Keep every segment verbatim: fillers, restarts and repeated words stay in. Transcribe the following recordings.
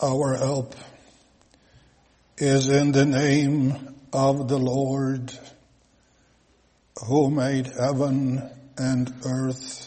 our help is in the name of the Lord, who made heaven and earth,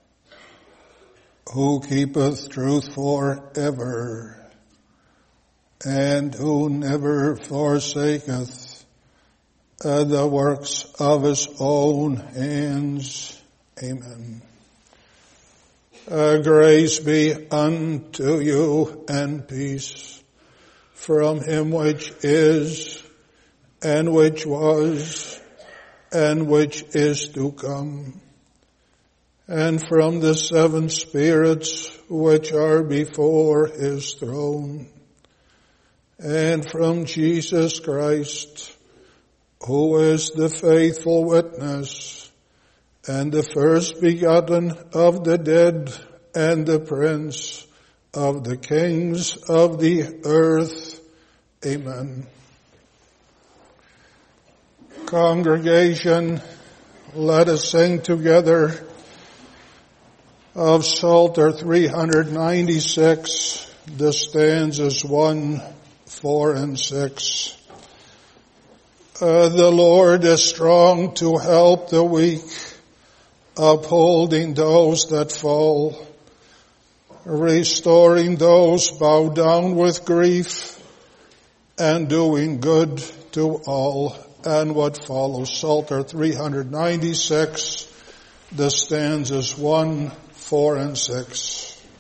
who keepeth truth forever, and who never forsaketh uh, the works of his own hands. Amen. Uh, grace be unto you and peace from him which is, and which was, and which is to come, and from the seven spirits which are before his throne, and from Jesus Christ, who is the faithful witness, and the first begotten of the dead, and the prince of the kings of the earth. Amen. Congregation, let us sing together of Psalter three ninety-six, the stanzas one, four, and six. Uh, the Lord is strong to help the weak, upholding those that fall, restoring those bowed down with grief, and doing good to all. And what follows, Psalter three ninety-six, the stanzas one, four, and six.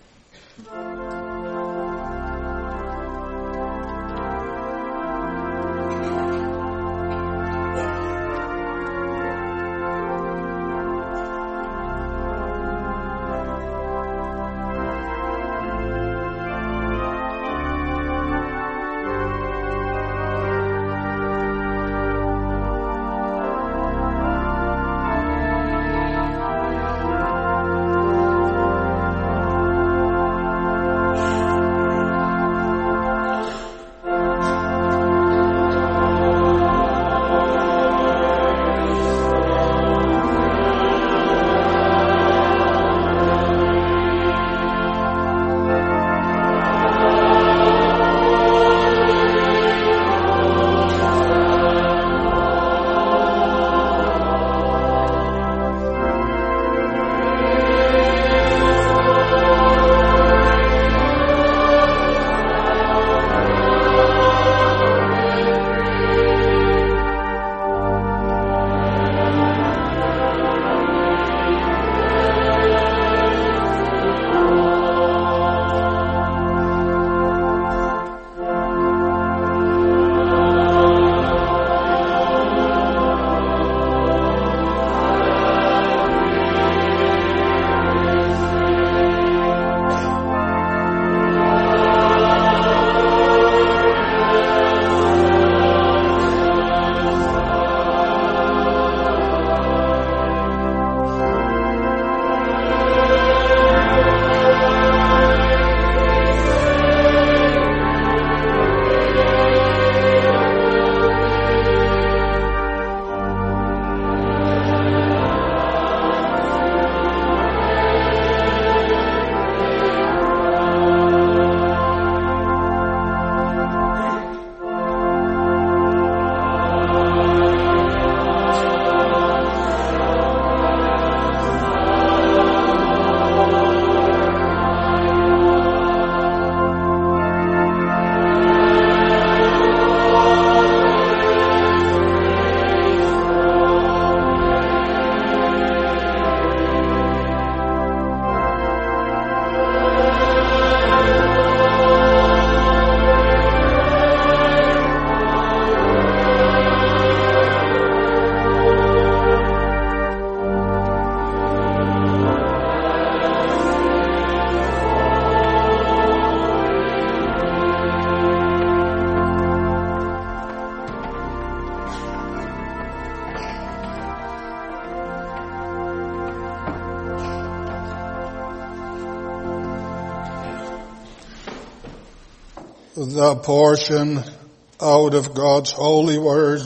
The portion out of God's holy word,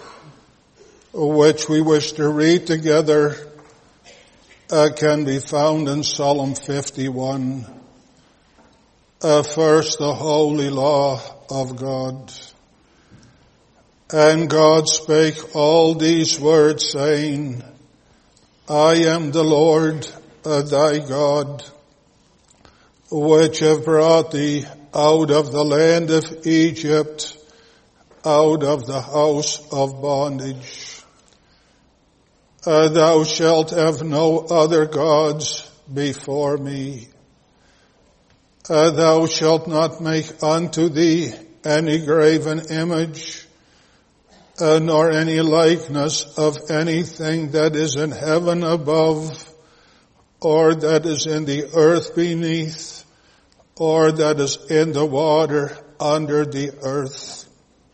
which we wish to read together, uh, can be found in Psalm fifty-one. Uh, first, the holy law of God. And God spake all these words, saying, I am the Lord uh, thy God, which have brought thee out of the land of Egypt, out of the house of bondage. Uh, thou shalt have no other gods before me. Uh, thou shalt not make unto thee any graven image, uh, nor any likeness of anything that is in heaven above, or that is in the earth beneath, or that is in the water under the earth.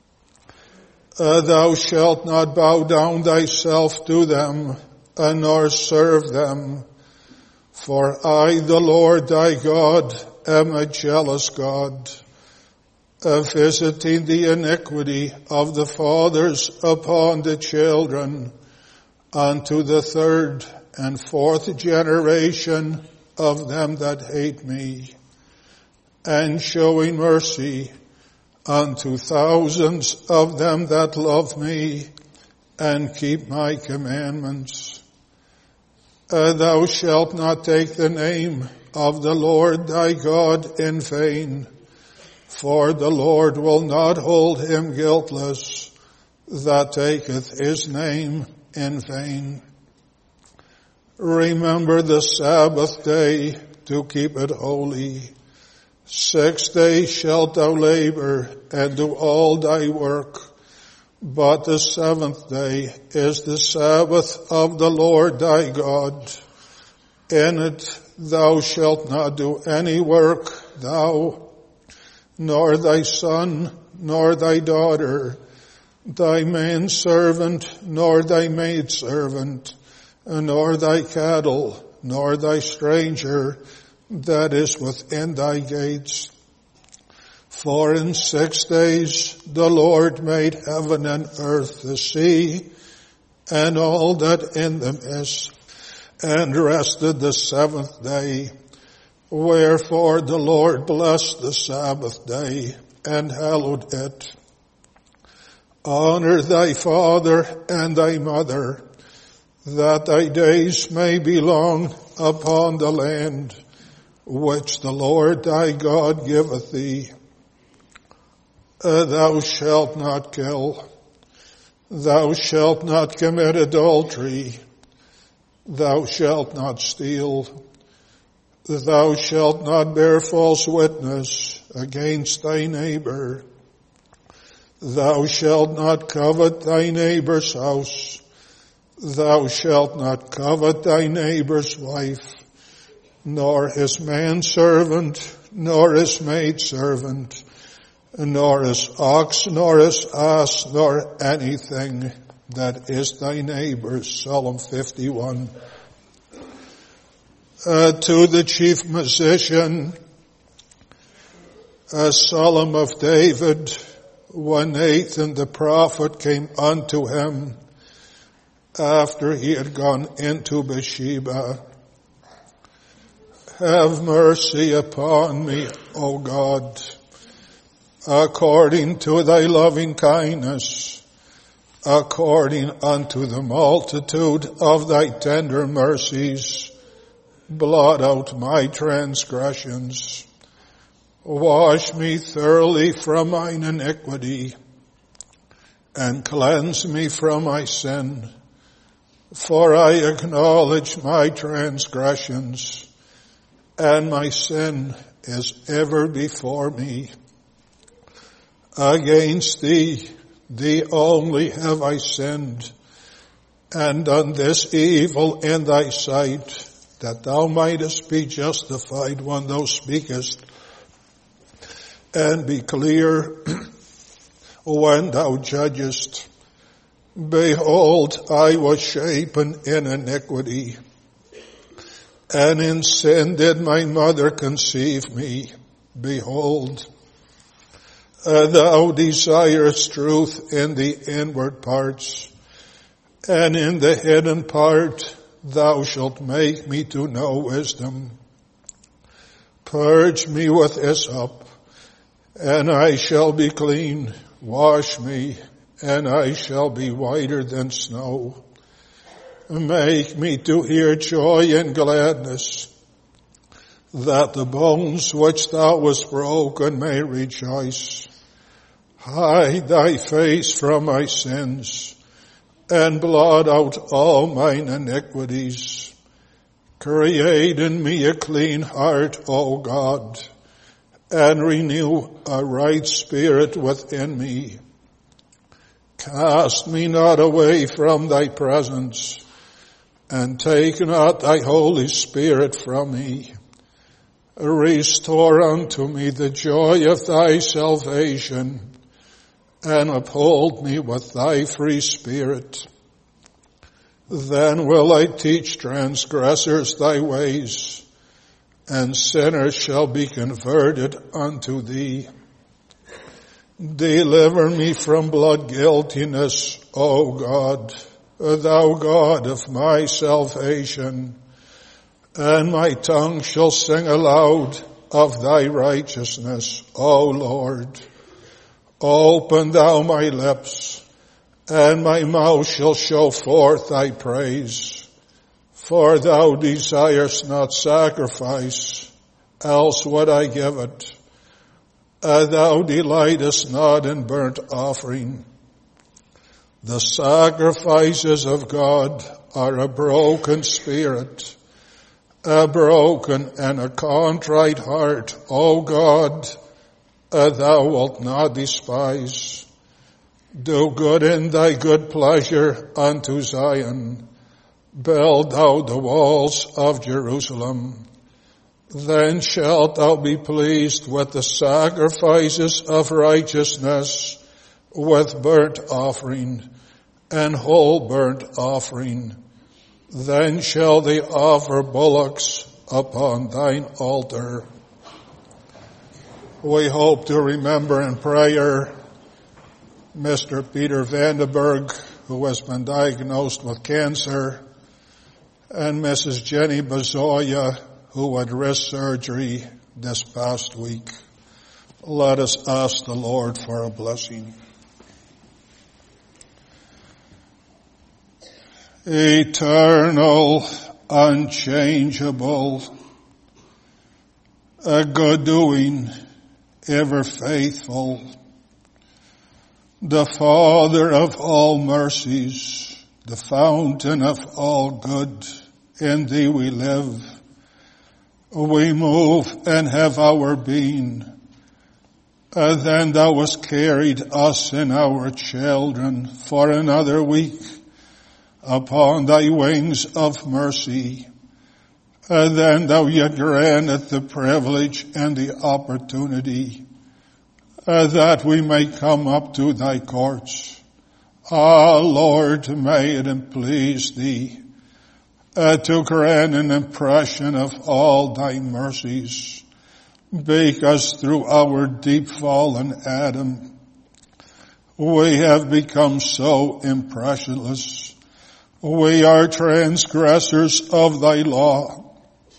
Uh, thou shalt not bow down thyself to them, uh, nor serve them. For I, the Lord thy God, am a jealous God, uh, visiting the iniquity of the fathers upon the children, unto the third and fourth generation of them that hate me, and showing mercy unto thousands of them that love me and keep my commandments. Uh, thou shalt not take the name of the Lord thy God in vain, for the Lord will not hold him guiltless that taketh his name in vain. Remember the Sabbath day to keep it holy. Six days shalt thou labor and do all thy work, but the seventh day is the Sabbath of the Lord thy God. In it thou shalt not do any work, thou, nor thy son, nor thy daughter, thy manservant, nor thy maidservant, nor thy cattle, nor thy stranger that is within thy gates. For in six days the Lord made heaven and earth, the sea, and all that in them is, and rested the seventh day. Wherefore the Lord blessed the Sabbath day and hallowed it. Honor thy father and thy mother, that thy days may be long upon the land which the Lord thy God giveth thee. Uh, thou shalt not kill. Thou shalt not commit adultery. Thou shalt not steal. Thou shalt not bear false witness against thy neighbor. Thou shalt not covet thy neighbor's house. Thou shalt not covet thy neighbor's wife, nor his manservant, nor his maidservant, nor his ox, nor his ass, nor anything that is thy neighbor's. Psalm fifty-one. Uh, to the chief musician, a psalm of David, when Nathan the prophet came unto him after he had gone into Bathsheba. Have mercy upon me, O God, according to thy loving kindness, according unto the multitude of thy tender mercies. Blot out my transgressions. Wash me thoroughly from mine iniquity, and cleanse me from my sin. For I acknowledge my transgressions, and my sin is ever before me. Against thee, thee only have I sinned, and done this evil in thy sight, that thou mightest be justified when thou speakest, and be clear when thou judgest. Behold, I was shapen in iniquity, and in sin did my mother conceive me. Behold, uh, thou desirest truth in the inward parts, and in the hidden part thou shalt make me to know wisdom. Purge me with hyssop, and I shall be clean. Wash me, and I shall be whiter than snow. Make me to hear joy and gladness, that the bones which thou hast broken may rejoice. Hide thy face from my sins, and blot out all mine iniquities. Create in me a clean heart, O God, and renew a right spirit within me. Cast me not away from thy presence, and take not thy Holy Spirit from me. Restore unto me the joy of thy salvation, and uphold me with thy free spirit. Then will I teach transgressors thy ways, and sinners shall be converted unto thee. Deliver me from blood guiltiness, O God, thou God of my salvation, and my tongue shall sing aloud of thy righteousness, O Lord. Open thou my lips, and my mouth shall show forth thy praise. For thou desirest not sacrifice, else would I give it. Uh, thou delightest not in burnt offering. The sacrifices of God are a broken spirit, a broken and a contrite heart, O God, uh, thou wilt not despise. Do good in thy good pleasure unto Zion. Build thou the walls of Jerusalem. Then shalt thou be pleased with the sacrifices of righteousness, with burnt offering and whole burnt offering. Then shall they offer bullocks upon thine altar. We hope to remember in prayer Mister Peter Vandenberg, who has been diagnosed with cancer, and Missus Jenny Bazoya, who had wrist surgery this past week. Let us ask the Lord for a blessing. Eternal, unchangeable, a good doing, ever faithful, the Father of all mercies, the fountain of all good, in thee we live, we move and have our being. Uh, then thou hast carried us and our children for another week upon thy wings of mercy. Uh, then thou yet grantest the privilege and the opportunity uh, that we may come up to thy courts. Ah, Lord, may it please thee uh, to grant an impression of all thy mercies, because through our deep fallen Adam, we have become so impressionless. We are transgressors of thy law.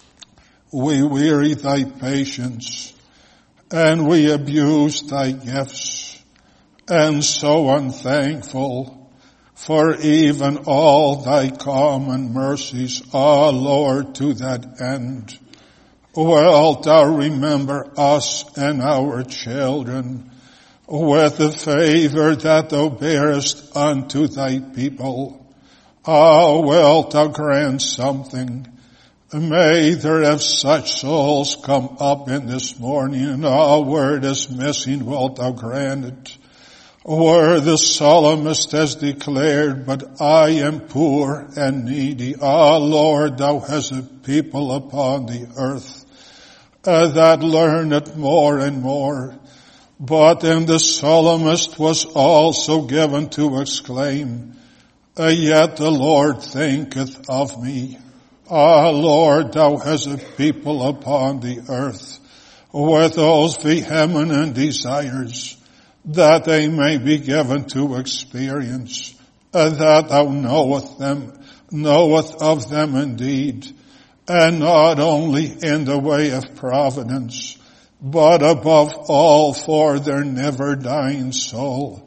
We weary thy patience, and we abuse thy gifts, and so unthankful for even all thy common mercies. Ah, Lord, to that end, wilt thou remember us and our children with the favor that thou bearest unto thy people. Ah, wilt thou grant something? May there have such souls come up in this morning, and all word is missing, wilt thou grant it? Where the psalmist has declared, but I am poor and needy. Ah, Lord, thou hast a people upon the earth uh, that learn it more and more. But then the psalmist was also given to exclaim, uh, yet the Lord thinketh of me. Ah, Lord, thou hast a people upon the earth with those vehement desires that they may be given to experience, uh, that thou knoweth them, knoweth of them indeed, and not only in the way of providence, but above all for their never-dying soul.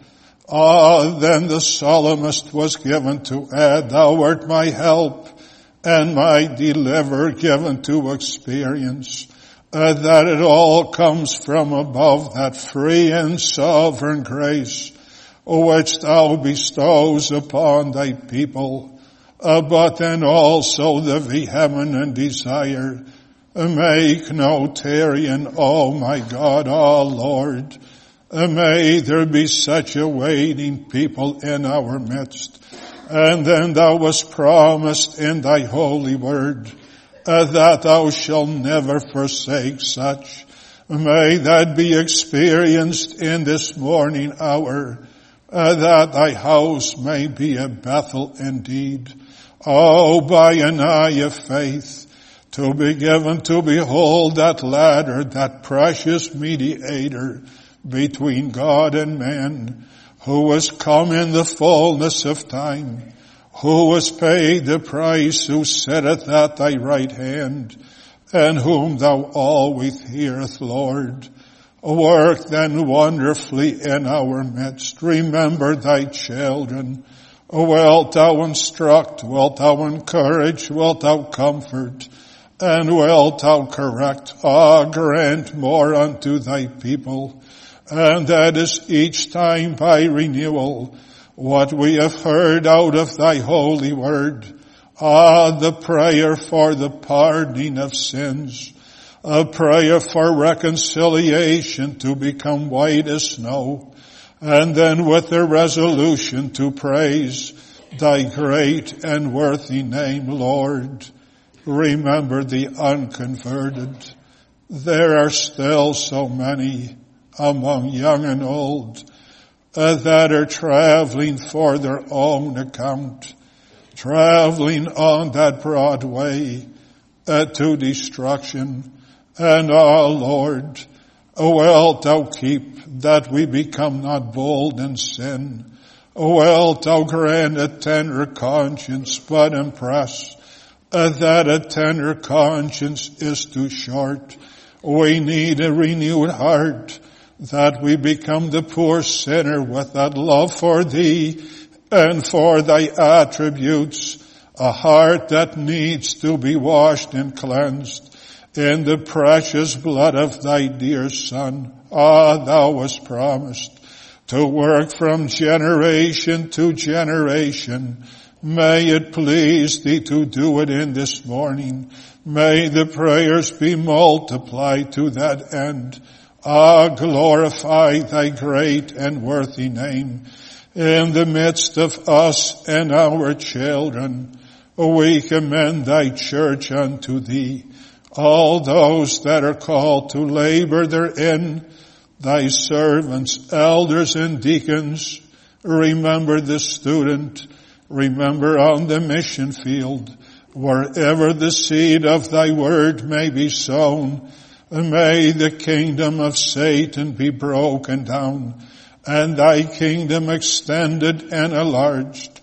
Ah, then the psalmist was given to add, thou art my help and my deliverer, given to experience uh, that it all comes from above, that free and sovereign grace which thou bestows upon thy people, uh, but then also the vehement desire, uh, make no tarrying, oh my God, oh Lord, uh, may there be such a waiting people in our midst. And then thou wast promised in thy holy word, uh, that thou shalt never forsake such. May that be experienced in this morning hour, Uh, that thy house may be a Bethel indeed. Oh, by an eye of faith, to be given to behold that ladder, that precious mediator between God and man, who was come in the fullness of time, who was paid the price, who sitteth at thy right hand, and whom thou always hearest, Lord. Work then wonderfully in our midst. Remember thy children. Wilt thou instruct, wilt thou encourage, wilt thou comfort, and wilt thou correct. Ah, grant more unto thy people, and that is each time by renewal what we have heard out of thy holy word. Ah, the prayer for the pardoning of sins, a prayer for reconciliation to become white as snow, and then with the resolution to praise thy great and worthy name, Lord. Remember the unconverted. There are still so many among young and old uh, that are traveling for their own account, traveling on that broad way uh, to destruction. And, ah, Lord, wilt thou keep that we become not bold in sin. Wilt thou grant a tender conscience, but impress uh, that a tender conscience is too short. We need a renewed heart, that we become the poor sinner with that love for thee and for thy attributes, a heart that needs to be washed and cleansed in the precious blood of thy dear Son. Ah, thou wast promised to work from generation to generation. May it please thee to do it in this morning. May the prayers be multiplied to that end. Ah, glorify thy great and worthy name in the midst of us and our children. We commend thy church unto thee. All those that are called to labor therein, thy servants, elders and deacons, remember the student, remember on the mission field, wherever the seed of thy word may be sown, may the kingdom of Satan be broken down, and thy kingdom extended and enlarged.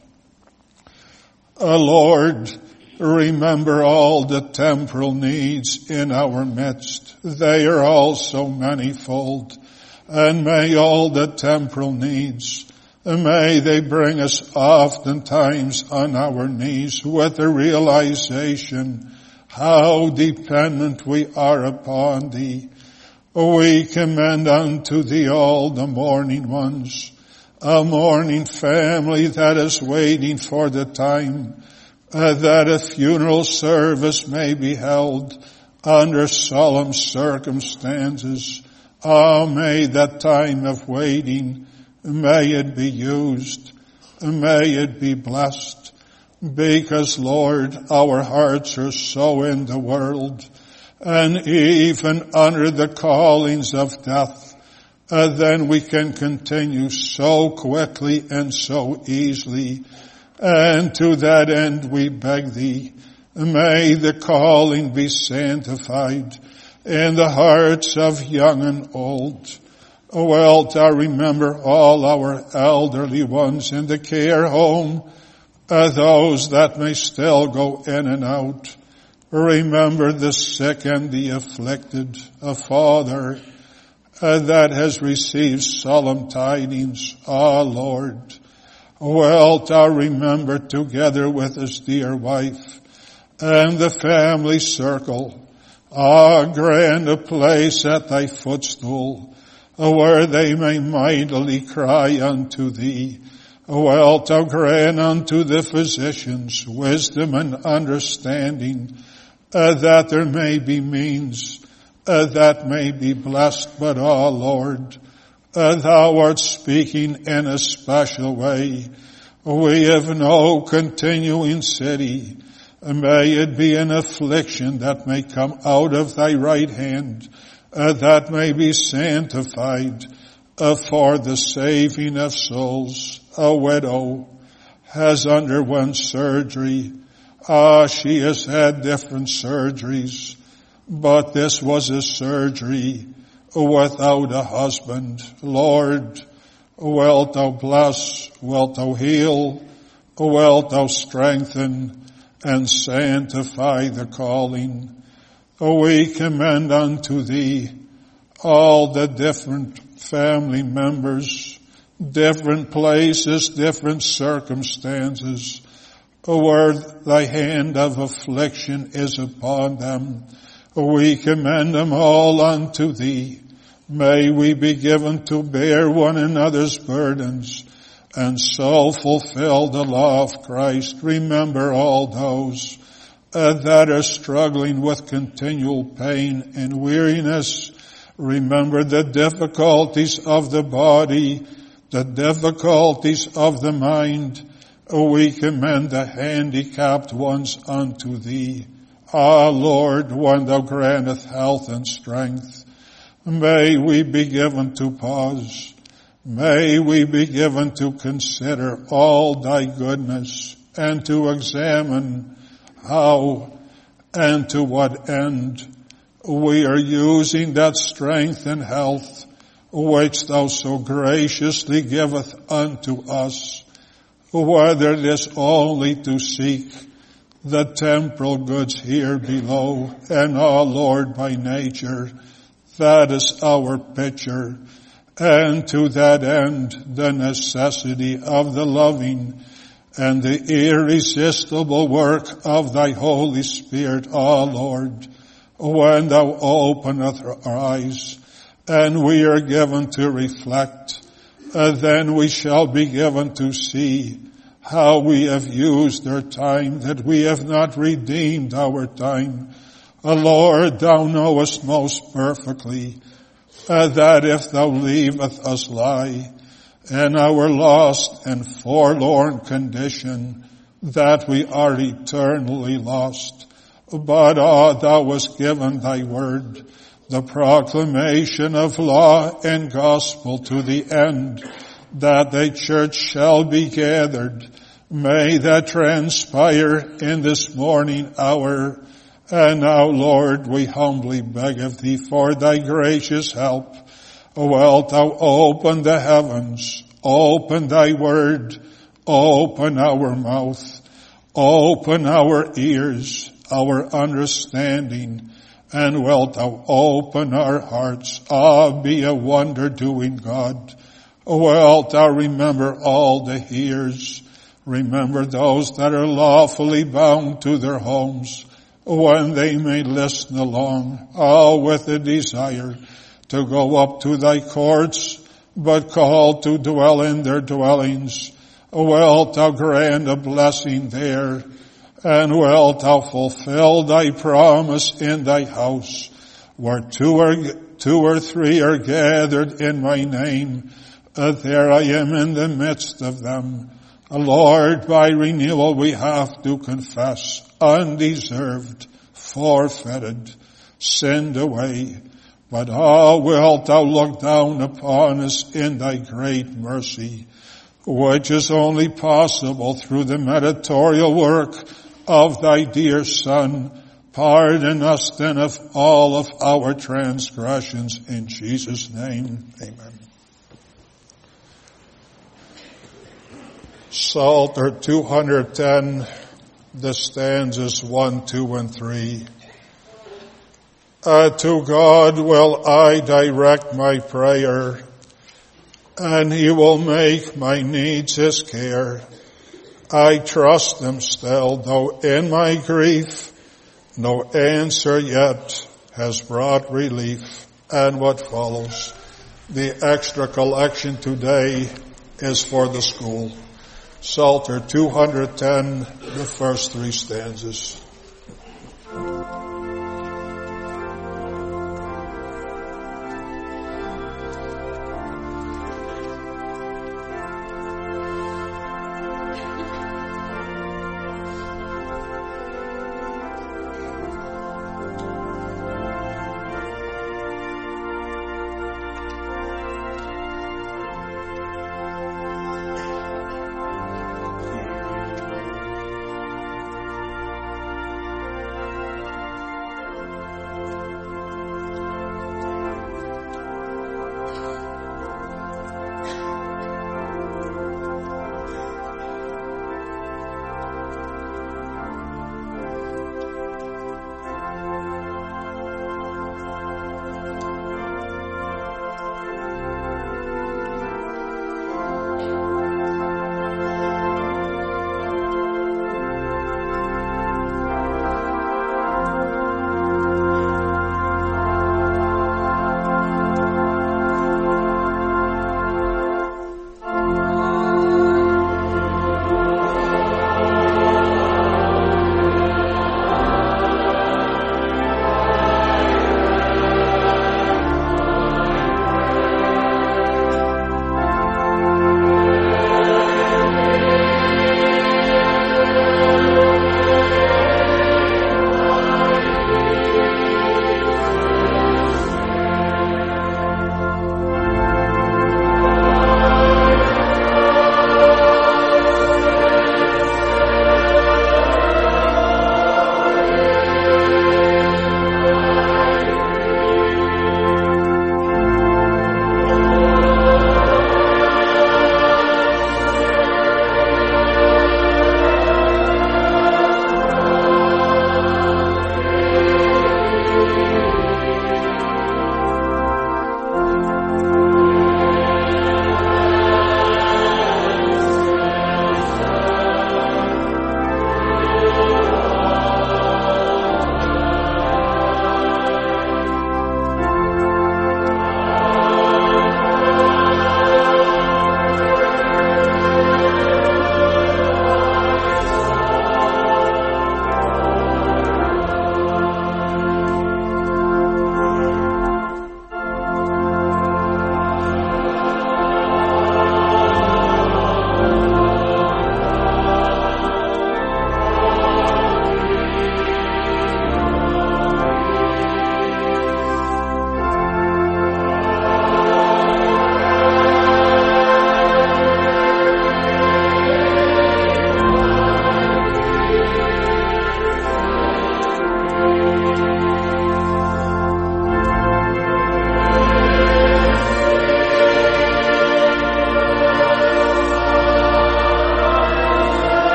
O Lord, remember all the temporal needs in our midst. They are all so manifold. And may all the temporal needs, may they bring us oftentimes on our knees with the realization how dependent we are upon thee. We commend unto thee all the mourning ones, a mourning family that is waiting for the time Uh, that a funeral service may be held under solemn circumstances. Ah, may that time of waiting, may it be used, may it be blessed, because, Lord, our hearts are so in the world, and even under the callings of death, uh, then we can continue so quickly and so easily. And to that end we beg thee, may the calling be sanctified in the hearts of young and old. Wilt thou remember all our elderly ones in the care home, uh, those that may still go in and out. Remember the sick and the afflicted, a Father uh, that has received solemn tidings. Ah, Lord, wilt thou remember together with his dear wife and the family circle, ah, grant a place at thy footstool, where they may mightily cry unto thee. Wilt thou grant unto the physicians wisdom and understanding, uh, that there may be means, uh, that may be blessed. But, ah, Lord, uh, thou art speaking in a special way. We have no continuing city. May it be an affliction that may come out of thy right hand, uh, that may be sanctified uh, for the saving of souls. A widow has undergone surgery. Ah, she has had different surgeries, but this was a surgery without a husband. Lord, wilt thou bless, wilt thou heal, wilt thou strengthen and sanctify the calling. We commend unto thee all the different family members, different places, different circumstances, where thy hand of affliction is upon them. We commend them all unto thee. May we be given to bear one another's burdens and so fulfill the law of Christ. Remember all those uh, that are struggling with continual pain and weariness. Remember the difficulties of the body, the difficulties of the mind. We commend the handicapped ones unto thee. Ah, Lord, when thou grantest health and strength, may we be given to pause. May we be given to consider all thy goodness and to examine how and to what end we are using that strength and health which thou so graciously giveth unto us, whether it is only to seek the temporal goods here below, and, oh Lord, by nature, that is our picture, and to that end the necessity of the loving and the irresistible work of thy Holy Spirit, O Lord, when thou openeth our eyes, and we are given to reflect, uh, then we shall be given to see how we have used our time, that we have not redeemed our time. Uh, Lord, thou knowest most perfectly uh, that if thou leavest us lie in our lost and forlorn condition, that we are eternally lost. But, ah, thou wast given thy word, the proclamation of law and gospel to the end that thy church shall be gathered. May that transpire in this morning hour. And now, Lord, we humbly beg of thee for thy gracious help. Wilt thou open the heavens, open thy word, open our mouth, open our ears, our understanding, and wilt thou open our hearts. Ah, be a wonder-doing God. Wilt thou remember all the hearers, remember those that are lawfully bound to their homes, when they may listen along, all with a desire to go up to thy courts, but called to dwell in their dwellings. Wilt thou grant a blessing there, and wilt thou fulfill thy promise in thy house, where two or, two or three are gathered in my name, uh, there I am in the midst of them. Lord, by renewal we have to confess, undeserved, forfeited, sinned away. But how wilt thou look down upon us in thy great mercy, which is only possible through the mediatorial work of thy dear Son. Pardon us then of all of our transgressions. In Jesus' name, amen. Psalter two hundred ten, the stanzas one, two, and three. Uh, to God will I direct my prayer, and he will make my needs his care. I trust him still, though in my grief no answer yet has brought relief. And what follows? The extra collection today is for the school. Psalter two hundred ten, the first three stanzas.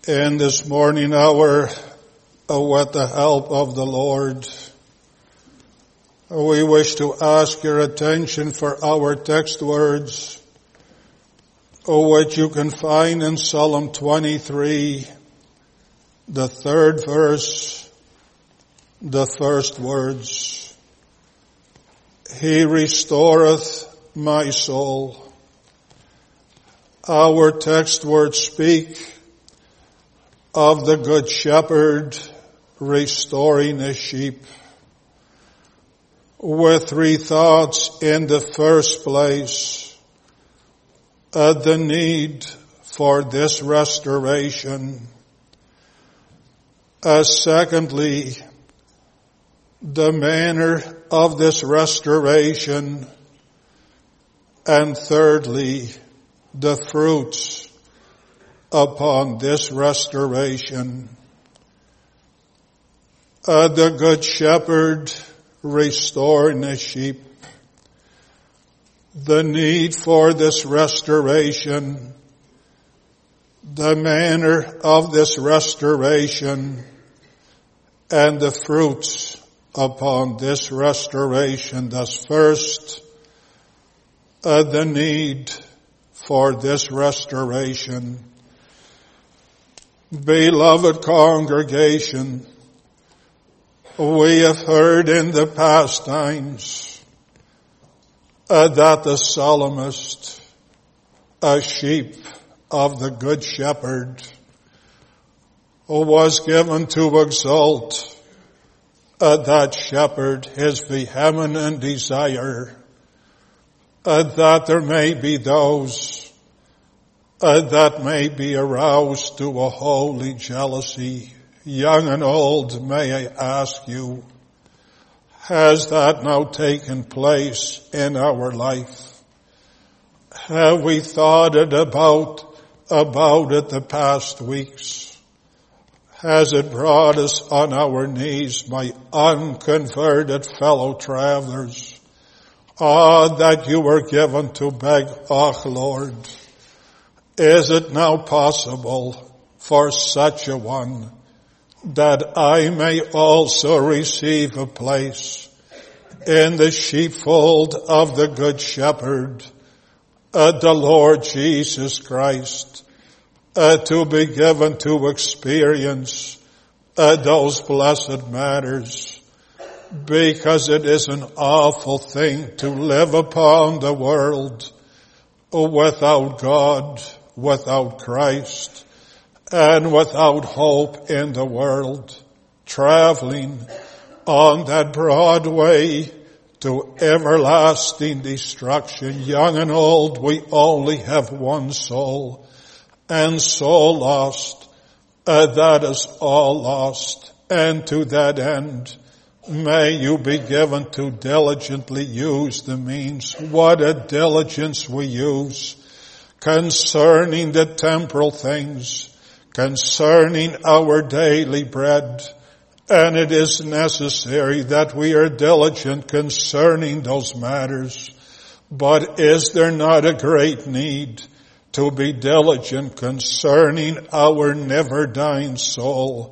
In this morning hour, uh, with the help of the Lord, we wish to ask your attention for our text words, which you can find in Psalm twenty-three, the third verse, the first words. He restoreth my soul. Our text words speak of the Good Shepherd restoring his sheep. With three thoughts in the first place, uh, the need for this restoration. Uh, secondly, the manner of this restoration. And thirdly, the fruits upon this restoration. Uh, the Good Shepherd restoring the sheep. The need for this restoration. The manner of this restoration. And the fruits upon this restoration. Thus first, uh, the need for this restoration. Beloved congregation, we have heard in the past times uh, that the psalmist, a sheep of the Good Shepherd, was given to exalt uh, that shepherd, his vehement desire uh, that there may be those uh, that may be aroused to a holy jealousy. Young and old, may I ask you, has that now taken place in our life? Have we thought it about, about it the past weeks? Has it brought us on our knees, my unconverted fellow travelers? Ah, that you were given to beg, oh Lord, is it now possible for such a one that I may also receive a place in the sheepfold of the Good Shepherd, uh, the Lord Jesus Christ, uh, to be given to experience uh, those blessed matters, because it is an awful thing to live upon the world without God, without Christ, and without hope in the world, traveling on that broad way to everlasting destruction. Young and old, we only have one soul, and soul lost, uh, that is all lost. And to that end, may you be given to diligently use the means. What a diligence we use concerning the temporal things, concerning our daily bread. And it is necessary that we are diligent concerning those matters. But is there not a great need to be diligent concerning our never-dying soul?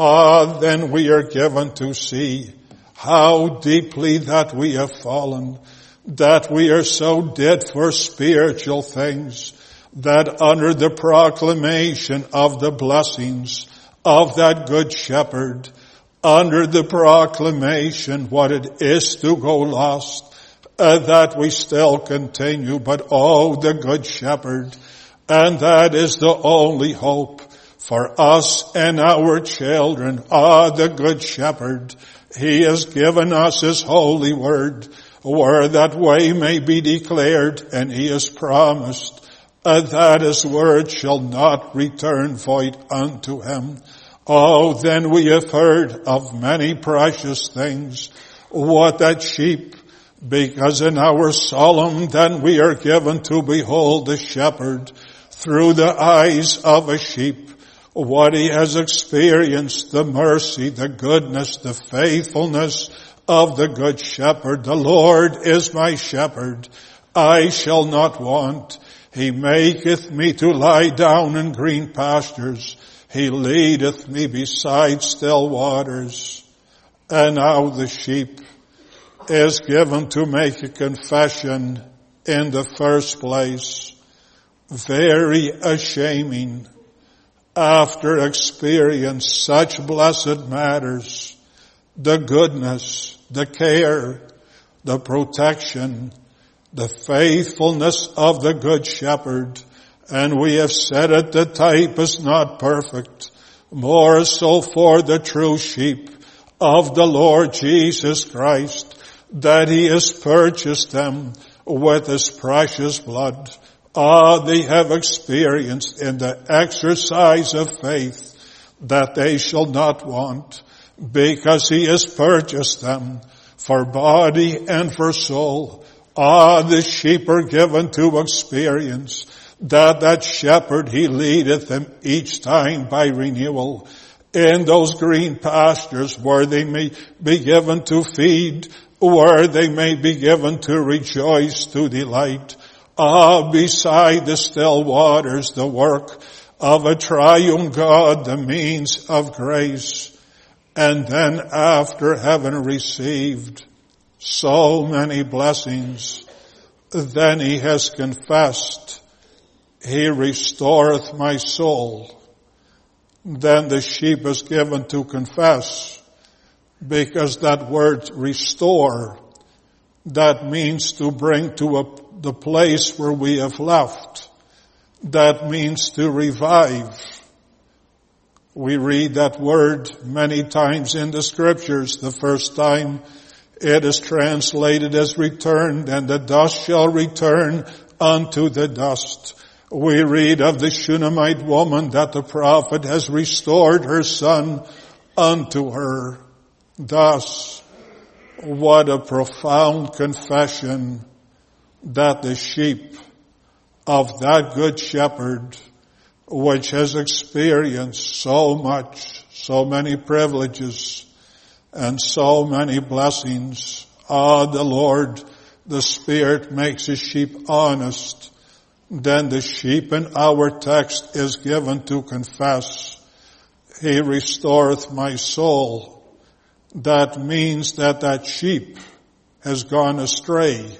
Ah, then we are given to see how deeply that we have fallen, that we are so dead for spiritual things, that under the proclamation of the blessings of that Good Shepherd, under the proclamation what it is to go lost, uh, that we still continue. But oh, the Good Shepherd, and that is the only hope for us and our children. Ah, the Good Shepherd, He has given us His holy word, where that way may be declared, and He has promised uh, that His word shall not return void unto Him. Oh, then we have heard of many precious things. What that sheep, because in our solemn then we are given to behold the shepherd through the eyes of a sheep. What he has experienced, the mercy, the goodness, the faithfulness of the Good Shepherd. The Lord is my shepherd, I shall not want. He maketh me to lie down in green pastures. He leadeth me beside still waters. And now the sheep is given to make a confession in the first place. Very ashaming after experience such blessed matters, the goodness, the care, the protection, the faithfulness of the Good Shepherd. And we have said it, the type is not perfect, more so for the true sheep of the Lord Jesus Christ, that he has purchased them with his precious blood. Ah, they have experienced in the exercise of faith that they shall not want, because he has purchased them for body and for soul. Ah, the sheep are given to experience that that shepherd, he leadeth them each time by renewal in those green pastures where they may be given to feed, where they may be given to rejoice, to delight. Ah, beside the still waters, the work of a triune God, the means of grace. And then after having received so many blessings, then he has confessed, he restoreth my soul. Then the sheep is given to confess, because that word restore, that means to bring to a, the place where we have left. That means to revive. We read that word many times in the scriptures. The first time it is translated as returned, and the dust shall return unto the dust. We read of the Shunammite woman that the prophet has restored her son unto her. Thus, what a profound confession that the sheep of that good shepherd, which has experienced so much, so many privileges, and so many blessings. Ah, the Lord, the Spirit makes his sheep honest. Then the sheep in our text is given to confess, he restoreth my soul. That means that that sheep has gone astray,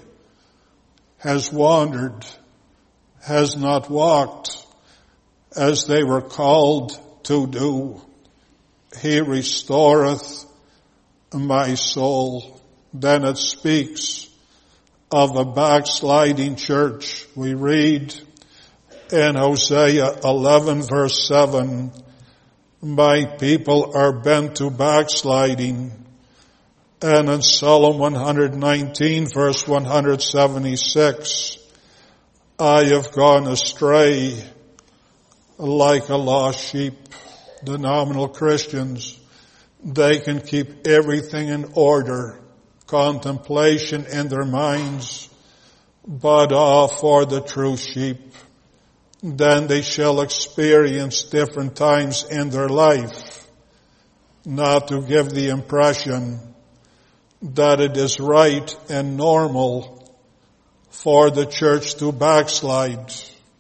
has wandered, has not walked as they were called to do. He restoreth my soul. Then it speaks of a backsliding church. We read in Hosea eleven verse seven, my people are bent to backsliding. And in Psalm one nineteen verse one seventy-six, I have gone astray like a lost sheep. The nominal Christians, they can keep everything in order, contemplation in their minds, but ah, for the true sheep, then they shall experience different times in their life, not to give the impression that it is right and normal for the church to backslide.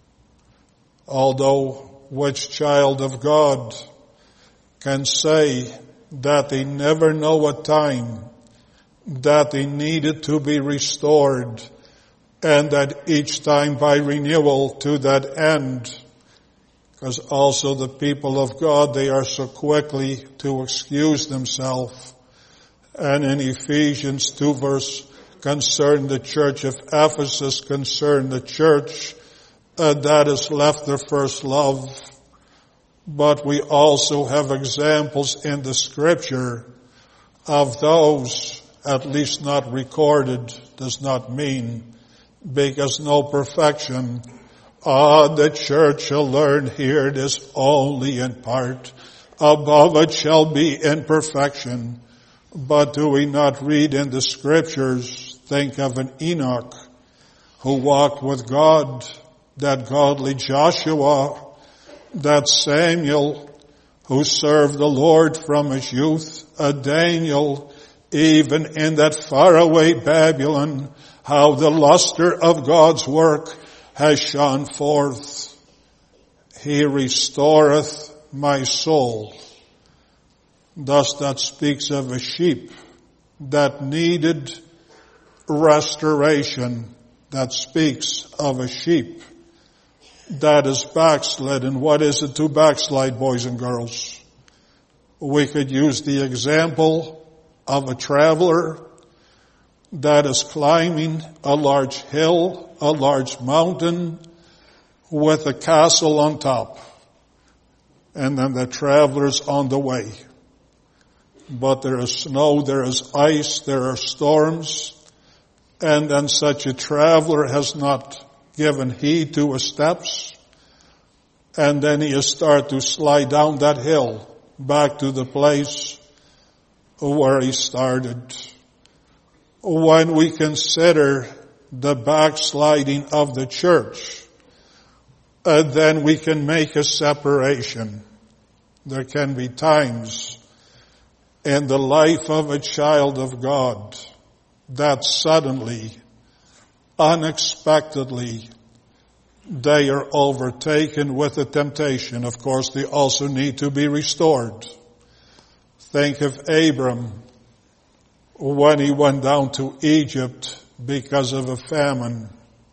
Although which child of God can say that they never know a time that they needed to be restored, and that each time by renewal to that end, because also the people of God, they are so quickly to excuse themselves. And in Ephesians two verse concern the church of Ephesus, concern the church uh, that has left their first love. But we also have examples in the scripture of those, at least not recorded, does not mean, because no perfection. Ah, the church shall learn here this only in part. Above it shall be in perfection. But do we not read in the scriptures, think of an Enoch who walked with God, that godly Joshua, that Samuel who served the Lord from his youth, a Daniel, even in that faraway Babylon, how the luster of God's work has shone forth. He restoreth my soul. Thus that speaks of a sheep that needed restoration. That speaks of a sheep that is backslidden. What is it to backslide, boys and girls? We could use the example of a traveler that is climbing a large hill, a large mountain with a castle on top. And then the traveler's on the way. But there is snow, there is ice, there are storms, and then such a traveler has not given heed to his steps, and then he starts to slide down that hill back to the place where he started. When we consider the backsliding of the church, uh, then we can make a separation. There can be times in the life of a child of God that suddenly, unexpectedly, they are overtaken with a temptation. Of course, they also need to be restored. Think of Abram when he went down to Egypt because of a famine,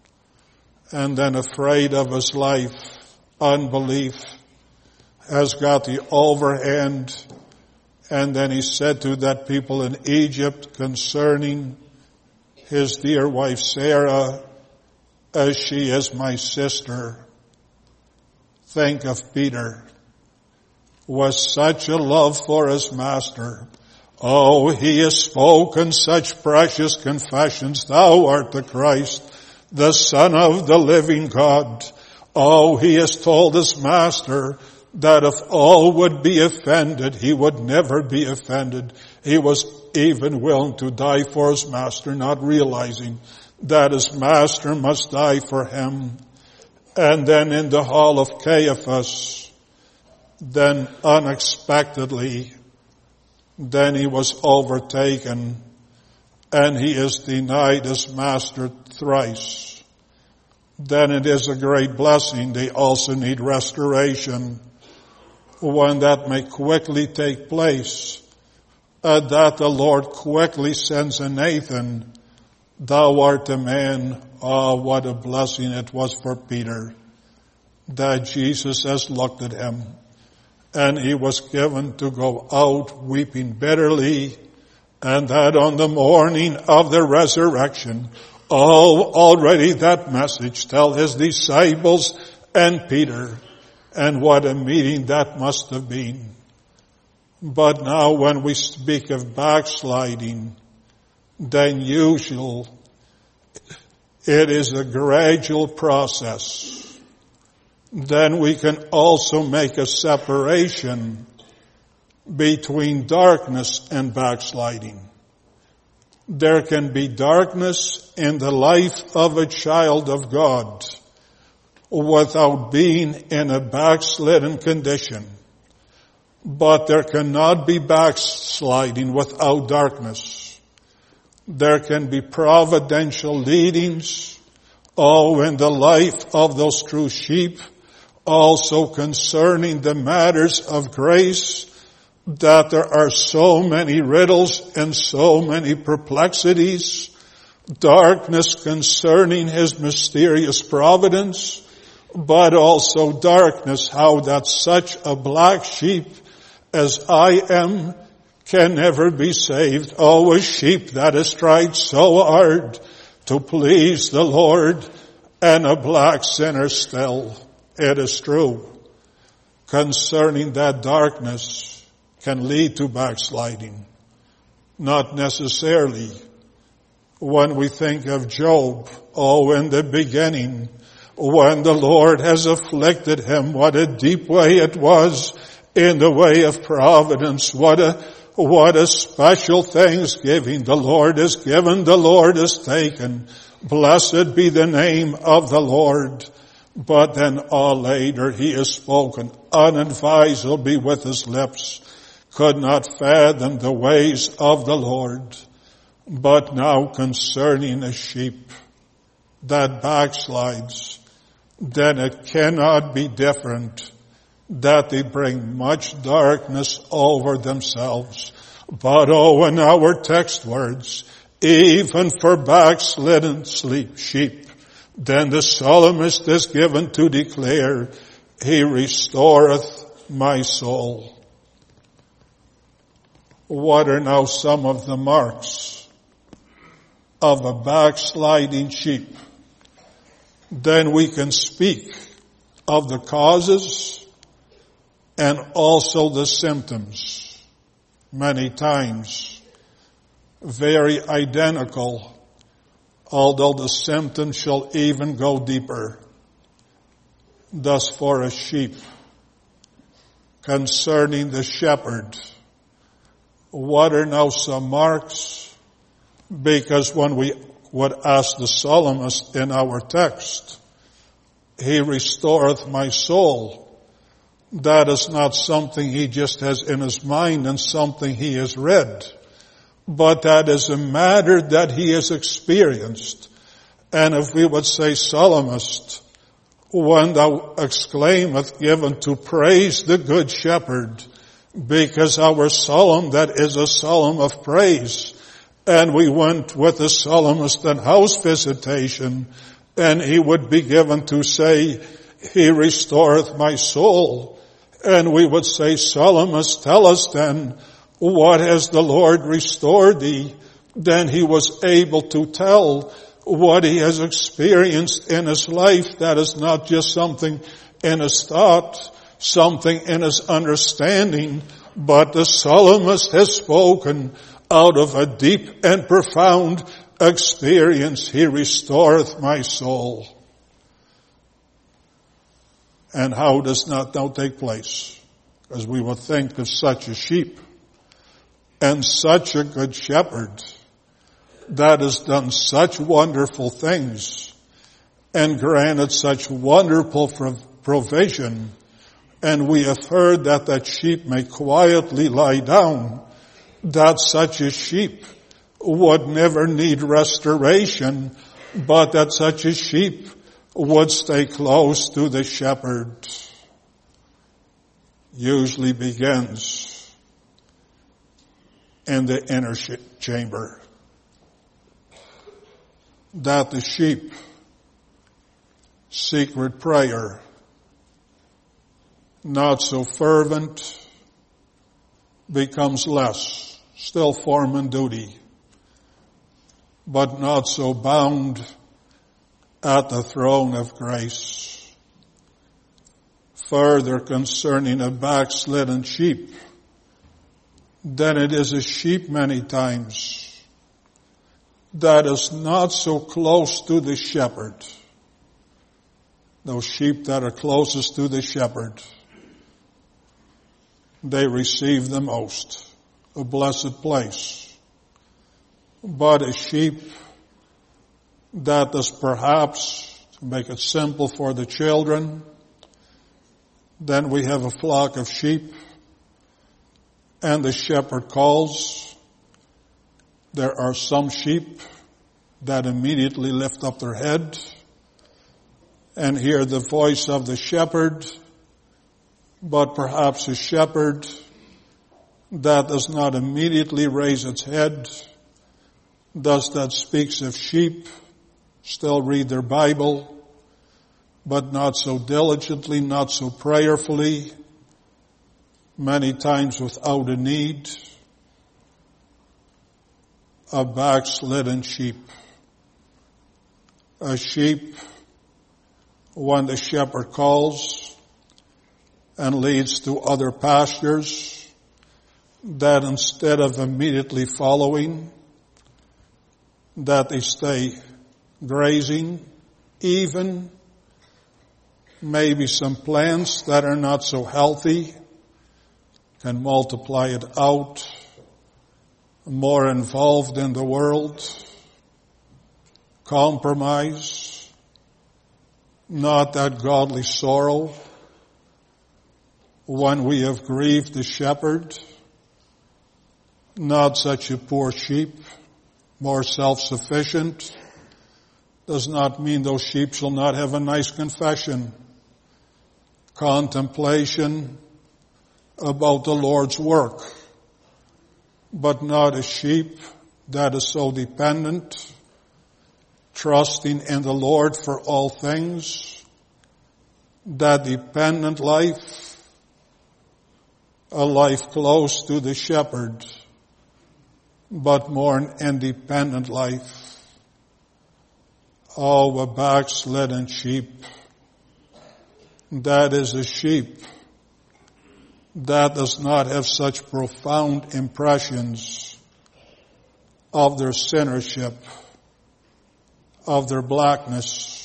and then afraid of his life, unbelief has got the overhand, and then he said to that people in Egypt concerning his dear wife Sarah, as she is my sister. Think of Peter, was such a love for his master. Oh, he has spoken such precious confessions. Thou art the Christ, the Son of the living God. Oh, he has told his master that if all would be offended, he would never be offended. He was even willing to die for his master, not realizing that his master must die for him. And then in the hall of Caiaphas, then unexpectedly, then he was overtaken, and he is denied his master thrice. Then it is a great blessing. They also need restoration. When that may quickly take place, uh, that the Lord quickly sends a Nathan, thou art a man. Oh, what a blessing it was for Peter that Jesus has looked at him, and he was given to go out weeping bitterly, and that on the morning of the resurrection, oh, already that message tell his disciples and Peter, and what a meeting that must have been. But now when we speak of backsliding, then usual, it is a gradual process. Then we can also make a separation between darkness and backsliding. There can be darkness in the life of a child of God without being in a backslidden condition. But there cannot be backsliding without darkness. There can be providential leadings, oh, in the life of those true sheep, also concerning the matters of grace, that there are so many riddles and so many perplexities, darkness concerning his mysterious providence, but also darkness how that such a black sheep as I am can never be saved. Oh, a sheep that has tried so hard to please the Lord, and a black sinner still. It is true. Concerning that darkness can lead to backsliding. Not necessarily. When we think of Job, oh, in the beginning, when the Lord has afflicted him, what a deep way it was in the way of providence. What a, what a special thanksgiving the Lord has given, the Lord has taken. Blessed be the name of the Lord. But then all later he has spoken unadvisedly with his lips, could not fathom the ways of the Lord. But now concerning a sheep that backslides, then it cannot be different that they bring much darkness over themselves. But oh, in our text words, even for backslidden sleep sheep, then the psalmist is given to declare, He restoreth my soul. What are now some of the marks of a backsliding sheep? Then we can speak of the causes and also the symptoms. Many times very identical, although the symptoms shall even go deeper. Thus for a sheep, concerning the shepherd, what are now some marks? Because when we would ask the psalmist in our text, He restoreth my soul, that is not something he just has in his mind and something he has read, but that is a matter that he has experienced. And if we would say, Psalmist, when thou exclaimeth, given to praise the good shepherd, because our psalm, that is a psalm of praise, and we went with the psalmist on house visitation, and he would be given to say, He restoreth my soul. And we would say, Psalmist, tell us then, what has the Lord restored thee? Then he was able to tell what he has experienced in his life. That is not just something in his thought, something in his understanding, but the psalmist has spoken out of a deep and profound experience. He restoreth my soul. And how does that now take place? As we would think of such a sheep and such a good shepherd that has done such wonderful things and granted such wonderful provision. And we have heard that that sheep may quietly lie down, that such a sheep would never need restoration, but that such a sheep would stay close to the shepherd. Usually begins in the inner chamber. That the sheep, secret prayer, not so fervent, becomes less, still form and duty, but not so bound at the throne of grace. Further concerning a backslidden sheep, then it is a sheep many times that is not so close to the shepherd. Those sheep that are closest to the shepherd, they receive the most, a blessed place. But a sheep that is perhaps, to make it simple for the children, then we have a flock of sheep and the shepherd calls. There are some sheep that immediately lift up their head and hear the voice of the shepherd, but perhaps a shepherd that does not immediately raise its head, thus that speaks of sheep still read their Bible, but not so diligently, not so prayerfully, many times without a need. A backslidden sheep. A sheep, when the shepherd calls and leads to other pastures, that instead of immediately following, that they stay grazing, even maybe some plants that are not so healthy, can multiply it out, more involved in the world, compromise, not that godly sorrow when we have grieved the shepherd, not such a poor sheep, more self-sufficient, does not mean those sheep shall not have a nice confession. contemplation about the Lord's work, but not a sheep that is so dependent, trusting in the Lord for all things. That dependent life, a life close to the shepherd, but more an independent life. Oh, a backslidden sheep. That is a sheep that does not have such profound impressions of their sinnership, of their blackness.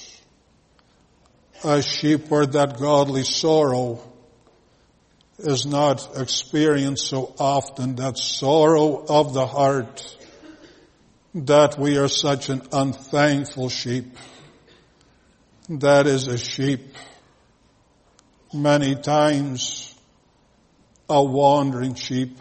A sheep where that godly sorrow is not experienced so often, that sorrow of the heart, that we are such an unthankful sheep. That is a sheep, many times a wandering sheep.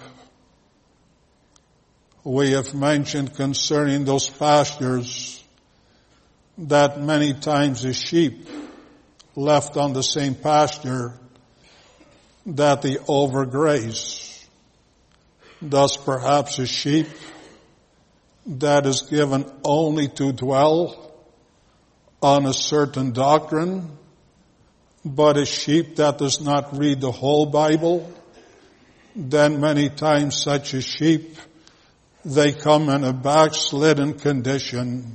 We have mentioned concerning those pastures that many times a sheep left on the same pasture that they overgraze. Thus perhaps a sheep that is given only to dwell on a certain doctrine, but a sheep that does not read the whole Bible, then many times such a sheep, they come in a backslidden condition,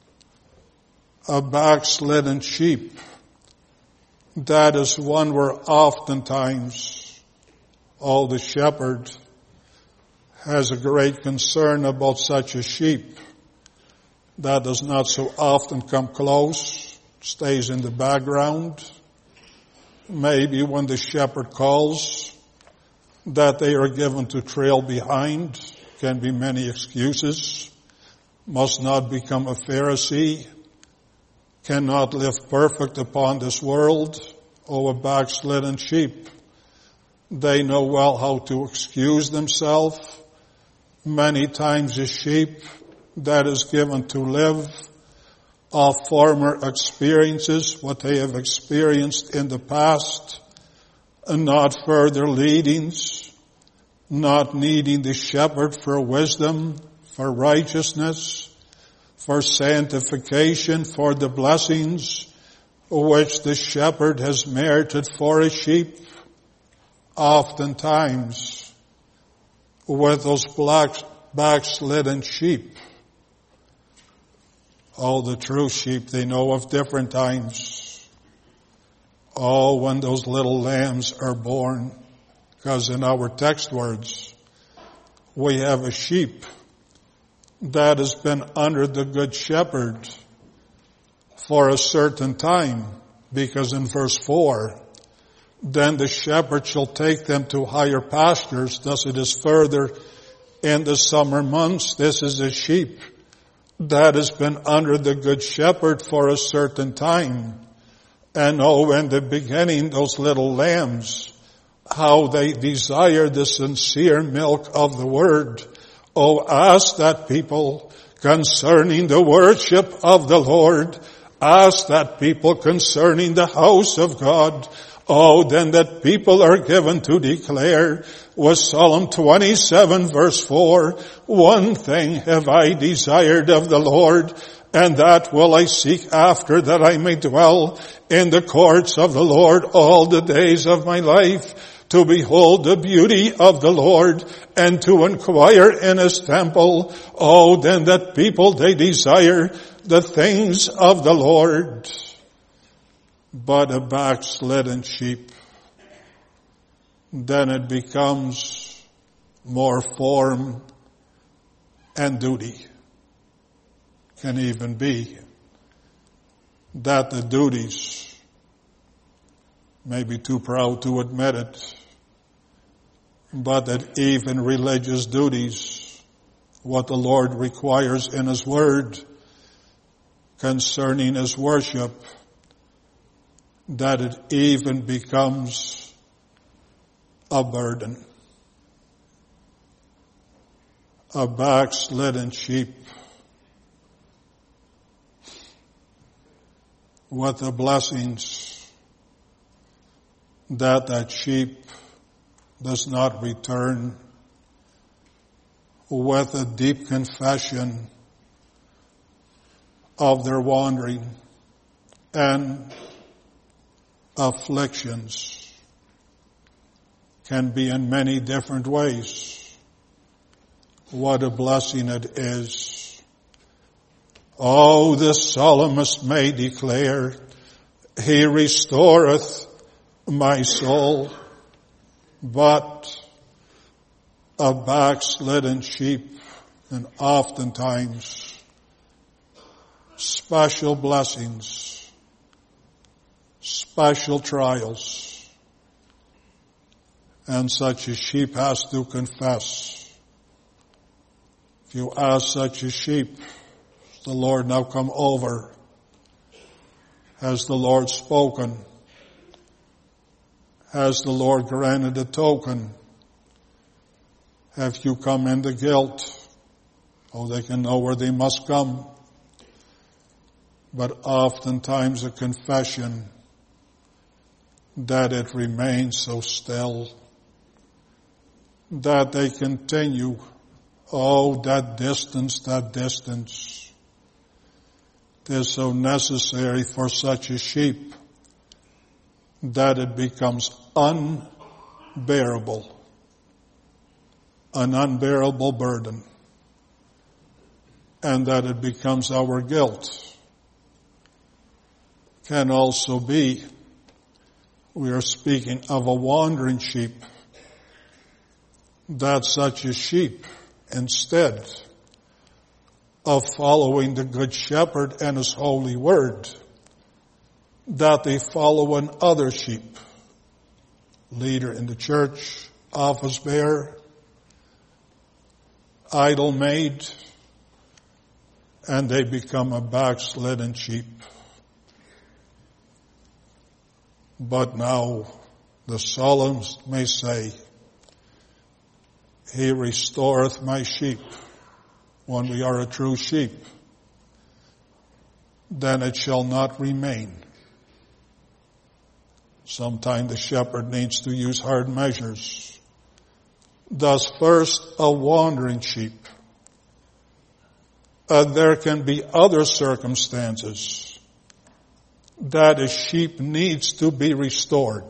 a backslidden sheep. That is one where oftentimes, oh, the shepherd has a great concern about such a sheep that does not so often come close, stays in the background. Maybe when the shepherd calls, that they are given to trail behind. Can be many excuses. Must not become a Pharisee. Cannot live perfect upon this world. Oh, a backslidden sheep. They know well how to excuse themselves. Many times a sheep that is given to live off former experiences, what they have experienced in the past, and not further leadings, not needing the shepherd for wisdom, for righteousness, for sanctification, for the blessings which the shepherd has merited for a sheep. Oftentimes, with those black, backslidden sheep, oh, the true sheep, they know of different times. Oh, when those little lambs are born. Because in our text words, we have a sheep that has been under the good shepherd for a certain time. Because in verse four, then the shepherd shall take them to higher pastures. Thus it is further in the summer months. This is a sheep that has been under the good shepherd for a certain time. And oh, in the beginning, those little lambs, how they desire the sincere milk of the word. Oh, ask that people concerning the worship of the Lord. Ask that people concerning the house of God. Oh, then that people are given to declare with Psalm twenty-seven verse four, one thing have I desired of the Lord, and that will I seek after, that I may dwell in the courts of the Lord all the days of my life, to behold the beauty of the Lord and to inquire in his temple. Oh, then that people, they desire the things of the Lord. But a backslidden sheep, then it becomes more form and duty. Can even be that the duties, may be too proud to admit it, but that even religious duties, what the Lord requires in his word concerning his worship, that it even becomes a burden. A backslidden sheep with the blessings that that sheep does not return with a deep confession of their wandering and afflictions. Can be in many different ways. What a blessing it is. Oh, the psalmist may declare, He restoreth my soul, but a backslidden sheep, and oftentimes special blessings, special trials, and such a sheep has to confess. If you ask such a sheep, the Lord now come over, has the Lord spoken? Has the Lord granted a token? Have you come into guilt? Oh, they can know where they must come. But oftentimes a confession that it remains so still, that they continue, oh, that distance, that distance. It is so necessary for such a sheep that it becomes unbearable, an unbearable burden, and that it becomes our guilt. Can also be, we are speaking of a wandering sheep, that such a sheep, instead of following the Good Shepherd and His holy word, that they follow an other sheep, leader in the church, office bearer, idol maid, and they become a backslidden sheep. But now the psalmist may say, He restoreth my sheep. When we are a true sheep, then it shall not remain. Sometimes the shepherd needs to use hard measures. Thus first a wandering sheep. Uh, there can be other circumstances that a sheep needs to be restored.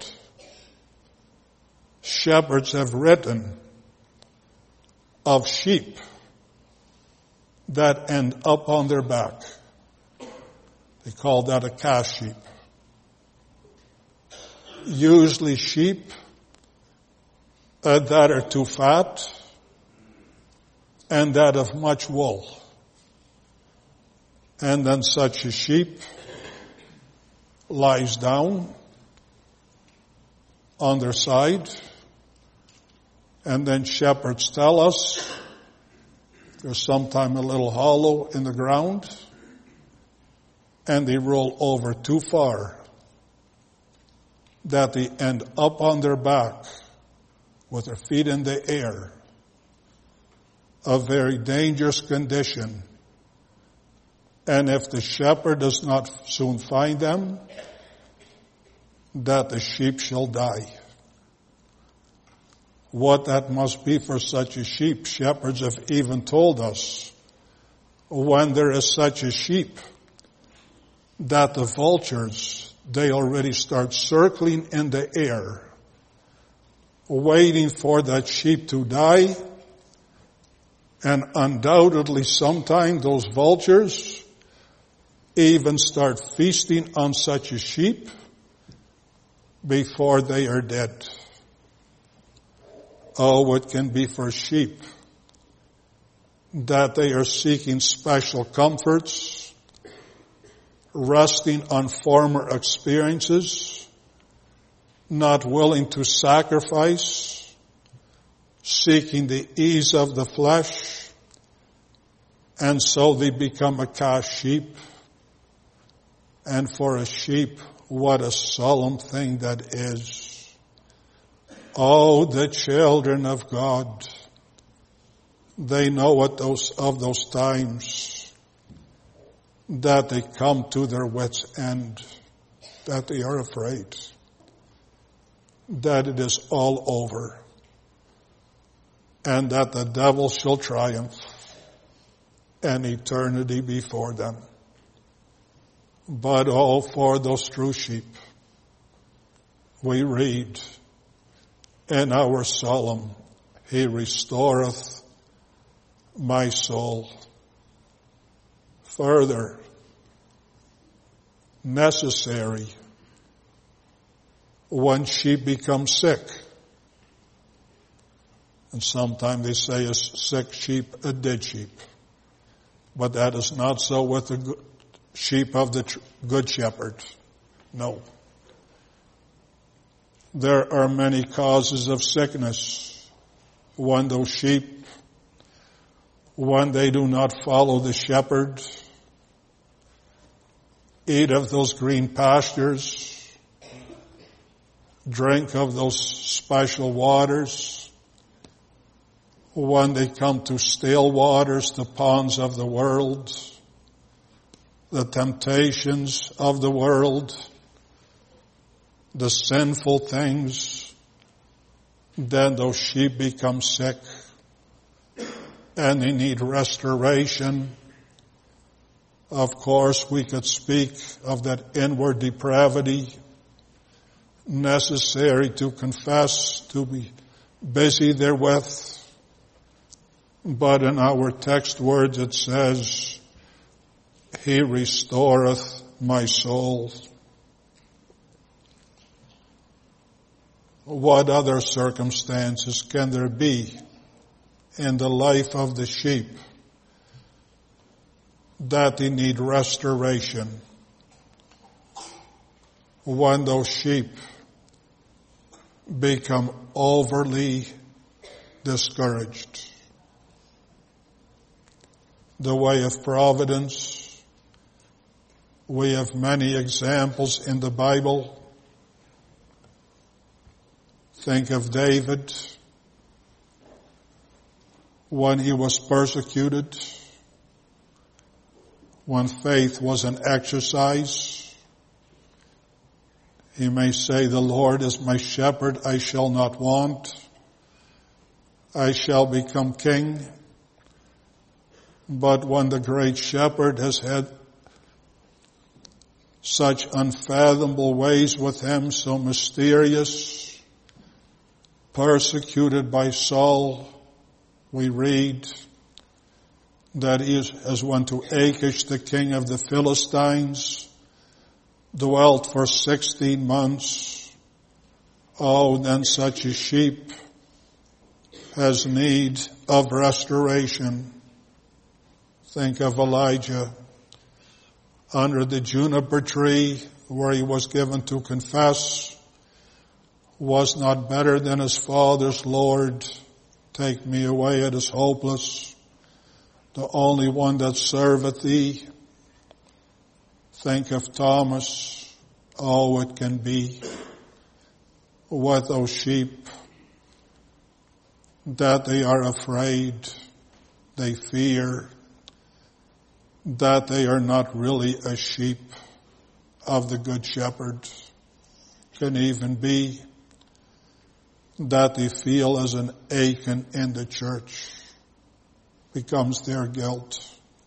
Shepherds have written of sheep that end up on their back. They call that a cast sheep. Usually sheep uh, that are too fat and that of much wool. And then such a sheep lies down on their side, and then shepherds tell us there's sometimes a little hollow in the ground, and they roll over too far that they end up on their back with their feet in the air. A very dangerous condition. And if the shepherd does not soon find them, that the sheep shall die. What that must be for such a sheep, shepherds have even told us, when there is such a sheep, that the vultures, they already start circling in the air, waiting for that sheep to die. And undoubtedly sometime those vultures even start feasting on such a sheep before they are dead. Oh, it can be for sheep that they are seeking special comforts, resting on former experiences, not willing to sacrifice, seeking the ease of the flesh, and so they become a cast sheep. And for a sheep, what a solemn thing that is. Oh, the children of God, they know what those of those times that they come to their wits' end, that they are afraid. that it is all over and that the devil shall triumph and eternity before them. But oh, for those true sheep, we read in our psalm, He restoreth my soul. Further, necessary when sheep become sick. And sometimes they say a sick sheep, a dead sheep. But that is not so with the sheep of the good shepherd. No. There are many causes of sickness when those sheep, when they do not follow the shepherd, eat of those green pastures, drink of those special waters, when they come to still waters, the ponds of the world, the temptations of the world, the sinful things, then those sheep become sick and they need restoration. Of course, we could speak of that inward depravity necessary to confess, to be busy therewith. But in our text words it says, He restoreth my soul. What other circumstances can there be in the life of the sheep that they need restoration when those sheep become overly discouraged? The way of providence. We have many examples in the Bible. Think of David when he was persecuted, when faith was an exercise. He may say, the Lord is my shepherd, I shall not want. I shall become king. But when the great shepherd has had such unfathomable ways with him, so mysterious, persecuted by Saul, we read that he has went to Achish, the king of the Philistines, dwelt for sixteen months. Oh, then such a sheep has need of restoration. Think of Elijah under the juniper tree where he was given to confess, was not better than his father's. Lord, take me away, it is hopeless. The only one that serveth thee. Think of Thomas. Oh, it can be with those sheep that they are afraid, they fear, that they are not really a sheep of the good shepherd. Can even be that they feel as an Achan in the church becomes their guilt.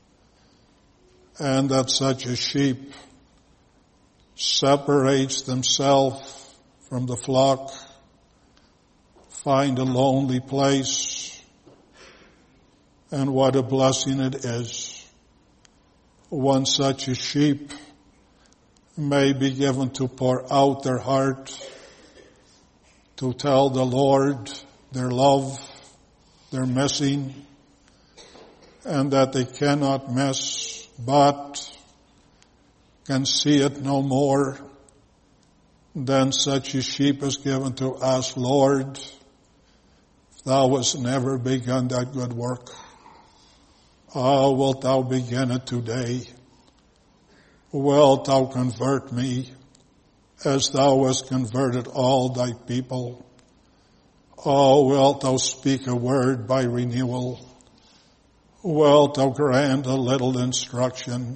And that such a sheep separates themselves from the flock, find a lonely place, and what a blessing it is when such a sheep may be given to pour out their heart, to tell the Lord their love, their missing, and that they cannot miss, but can see it no more. Then such a sheep is given to us. Lord, thou hast never begun that good work. Oh, wilt thou begin it today? Wilt thou convert me as thou hast converted all thy people? Oh, wilt thou speak a word by renewal? Wilt thou grant a little instruction?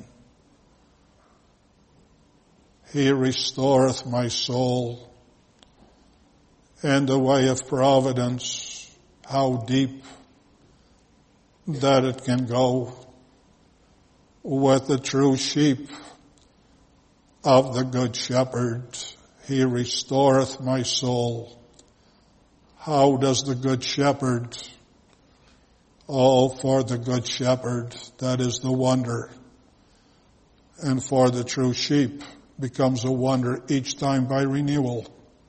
He restoreth my soul. in the way of providence, how deep that it can go with the true sheep of the Good Shepherd. He restoreth my soul. How does the Good Shepherd? Oh, for the Good Shepherd, that is the wonder. And for the true sheep becomes a wonder each time by renewal.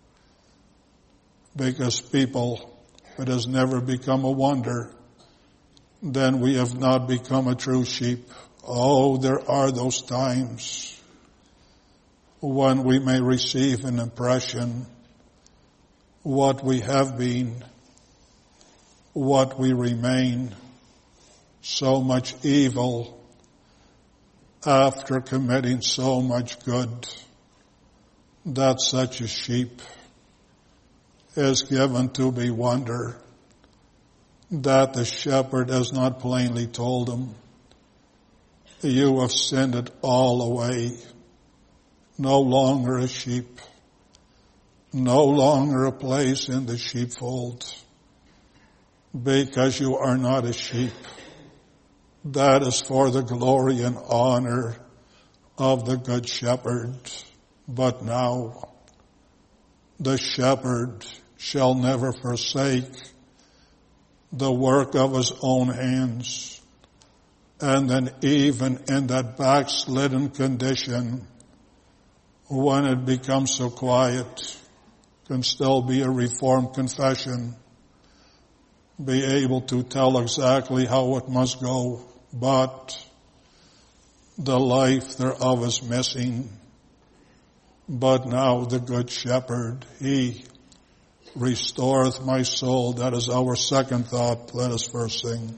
Because people, if it has never become a wonder, then we have not become a true sheep. Oh, there are those times when we may receive an impression what we have been, what we remain, so much evil after committing so much good, that such a sheep is given to be wonder, that the shepherd has not plainly told him, you have sinned it all away, no longer a sheep, no longer a place in the sheepfold, because you are not a sheep. That is for the glory and honor of the Good Shepherd. But now the shepherd shall never forsake the work of his own hands. And then even in that backslidden condition, when it becomes so quiet, can still be a reformed confession, be able to tell exactly how it must go, but the life thereof is missing. But now the Good Shepherd, He restoreth my soul. That is our second thought. Let us first sing.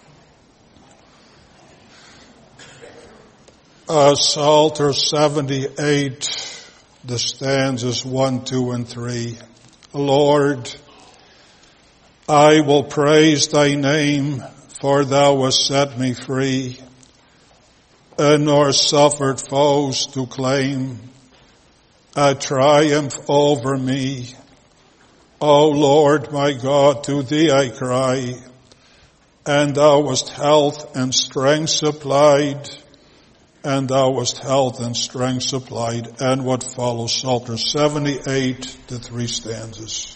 Uh, Psalter seventy-eight, the stanzas one, two, and three. Lord, I will praise thy name, for thou hast set me free, and nor suffered foes to claim a triumph over me. O Lord my God, to thee I cry, and thou wast health and strength supplied, and thou wast health and strength supplied. And what follows, Psalter seventy-eight, the three stanzas.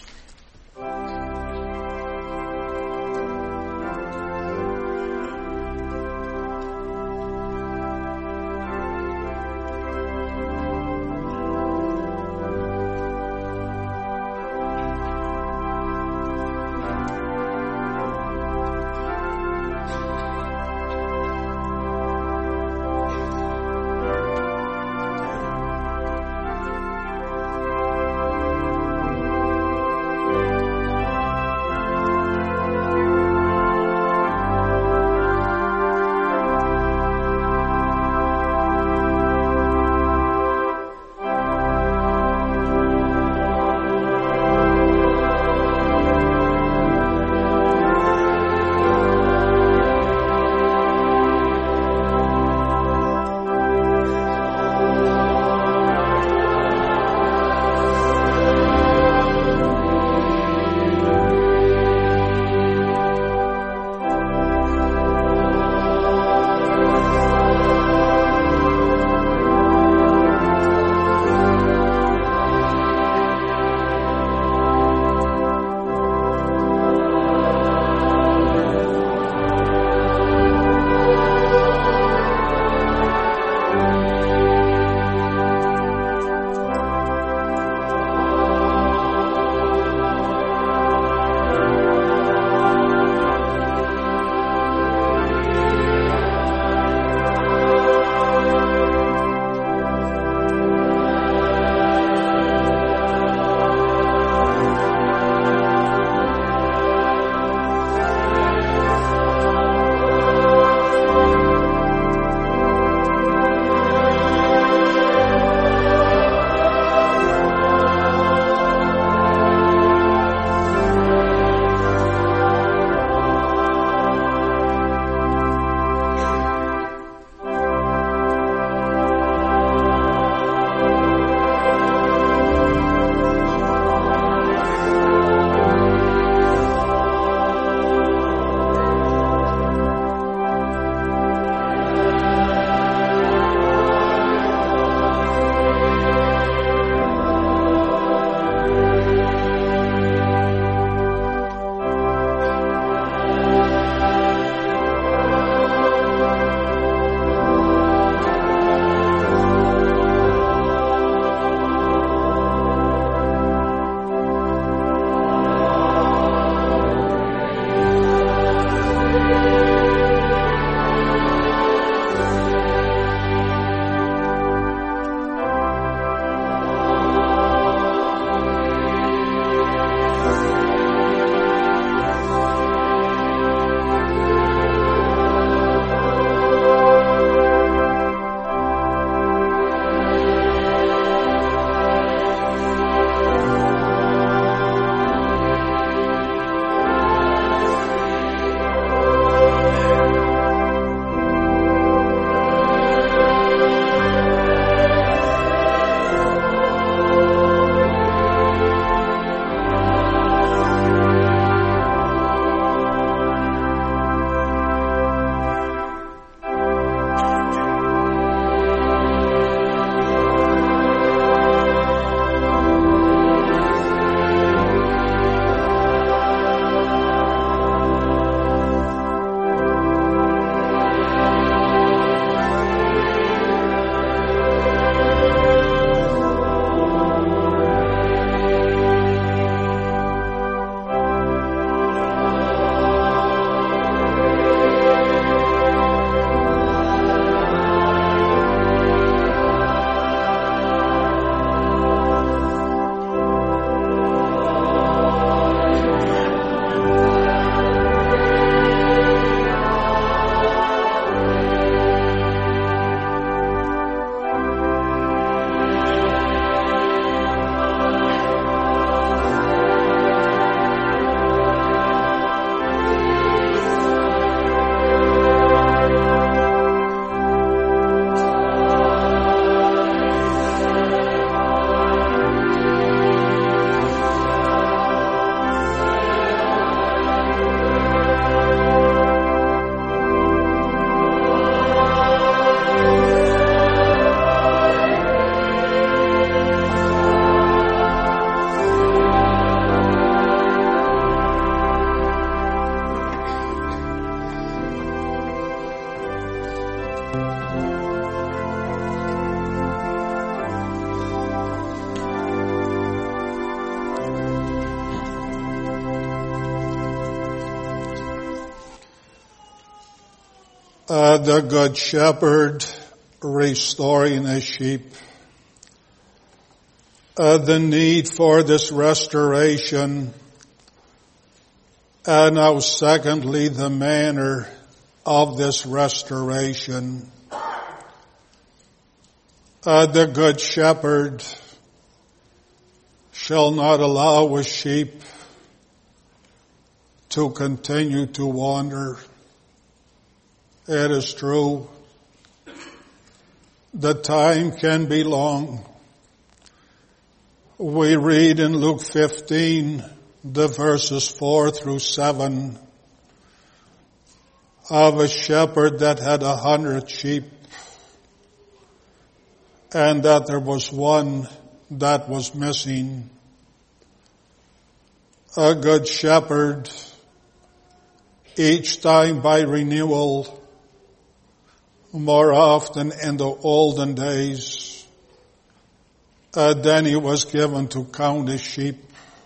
Uh, the Good Shepherd restoring his sheep. Uh, the need for this restoration. And now secondly, the manner of this restoration. Uh, the Good Shepherd shall not allow his sheep to continue to wander. It is true. The time can be long. We read in Luke fifteen, the verses four through seven, of a shepherd that had a hundred sheep, and that there was one that was missing. A good shepherd, each time by renewal, more often in the olden days, uh, then he was given to count his sheep.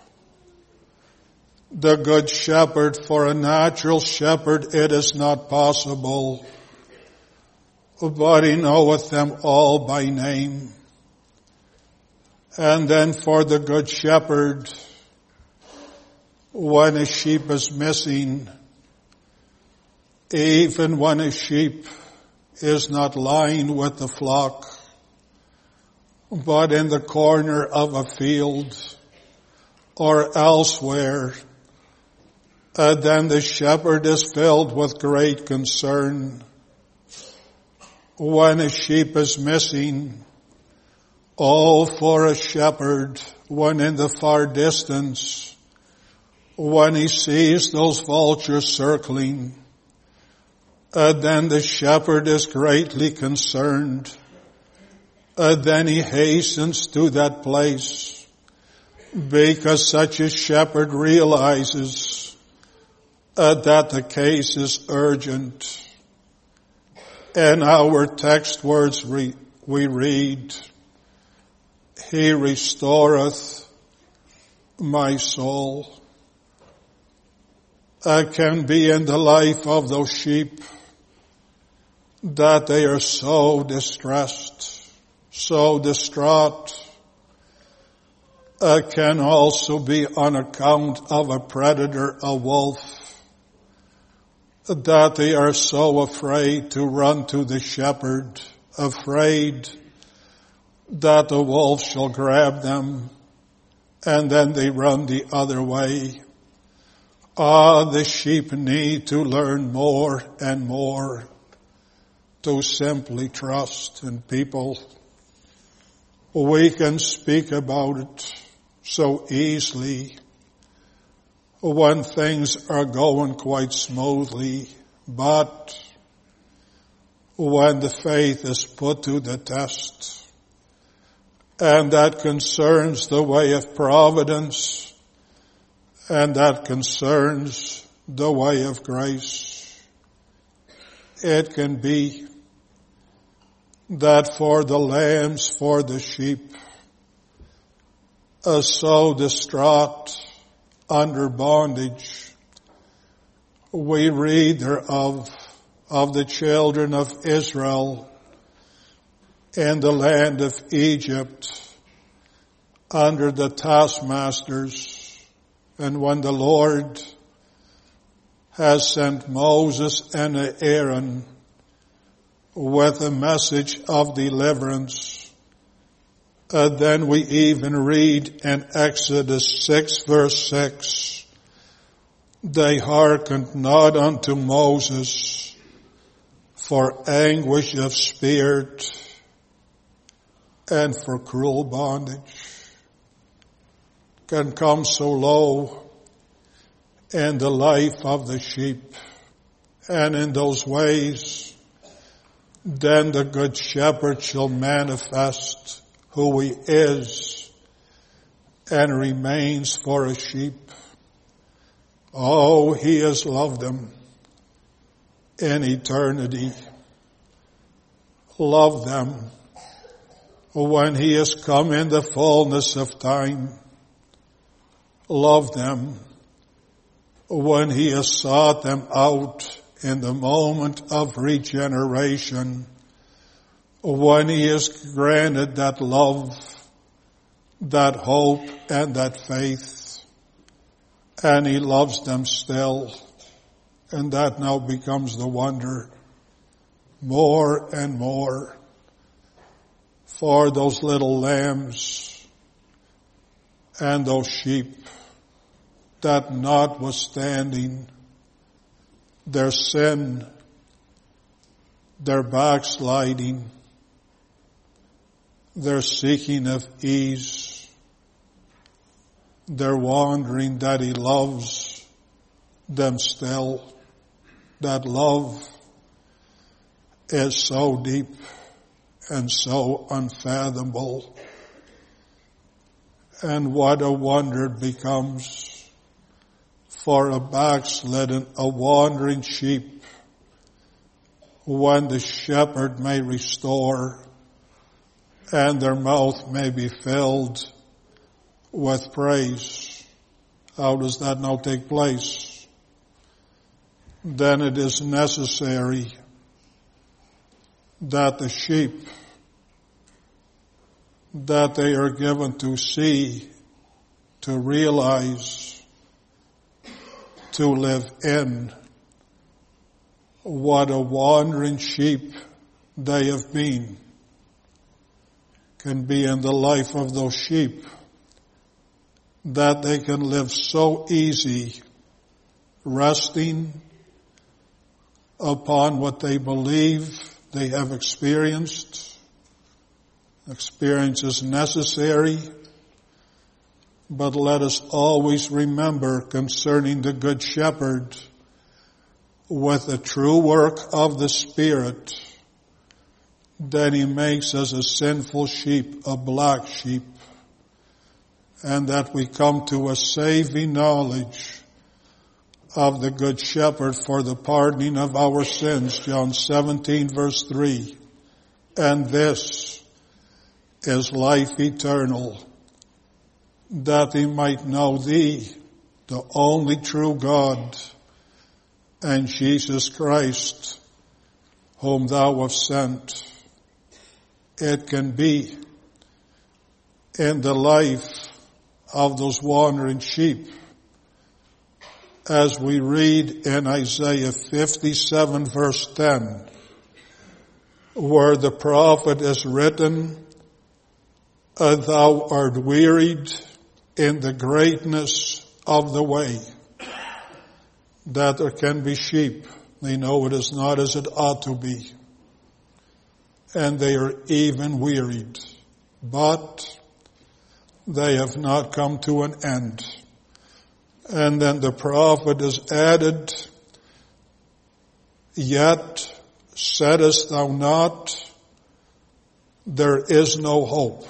The good shepherd, for a natural shepherd it is not possible, but he knoweth them all by name. And then for the good shepherd, when a sheep is missing, even when a sheep is not lying with the flock, but in the corner of a field or elsewhere, uh, then the shepherd is filled with great concern. When a sheep is missing, oh, for a shepherd, when in the far distance, when he sees those vultures circling, Uh, then the shepherd is greatly concerned. Uh, then he hastens to that place, because such a shepherd realizes uh, that the case is urgent. In our text words re- we read, He restoreth my soul. Uh, can be in the life of those sheep that they are so distressed, so distraught. Uh, can also be on account of a predator, a wolf, that they are so afraid to run to the shepherd, afraid that the wolf shall grab them, and then they run the other way. Ah, the sheep need to learn more and more to simply trust in people. We can speak about it so easily when things are going quite smoothly, but when the faith is put to the test, and that concerns the way of providence, and that concerns the way of grace, it can be that for the lambs, for the sheep, are so distraught under bondage. We read thereof, of the children of Israel in the land of Egypt under the taskmasters. And when the Lord has sent Moses and Aaron with a message of deliverance, uh, then we even read in Exodus six verse six, they hearkened not unto Moses for anguish of spirit and for cruel bondage. Can come so low in the life of the sheep, and in those ways, then the good shepherd shall manifest who he is and remains for a sheep. Oh, he has loved them in eternity. Love them when he has come in the fullness of time. Love them when he has sought them out in the moment of regeneration. When he has granted that love, that hope, and that faith. And he loves them still. And that now becomes the wonder. More and more. For those little lambs and those sheep that notwithstanding their sin, their backsliding, their seeking of ease, their wandering, that he loves them still. That love is so deep and so unfathomable. And what a wonder it becomes for a backslidden, a wandering sheep, when the shepherd may restore and their mouth may be filled with praise. How does that now take place? Then it is necessary that the sheep that they are given to see, to realize, to live in, what a wandering sheep they have been, can be in the life of those sheep, that they can live so easy, resting upon what they believe they have experienced. Experience is necessary, but let us always remember concerning the Good Shepherd, with the true work of the Spirit, that he makes us a sinful sheep, a black sheep, and that we come to a saving knowledge of the Good Shepherd for the pardoning of our sins, John seventeen verse three. And this is life eternal, that they might know thee, the only true God, and Jesus Christ, whom thou hast sent. It can be in the life of those wandering sheep, as we read in Isaiah fifty-seven verse ten, where the prophet is written, thou art wearied in the greatness of the way. That there can be sheep. They know it is not as it ought to be. And they are even wearied. But they have not come to an end. And then the prophet is added, yet saidest thou not, there is no hope.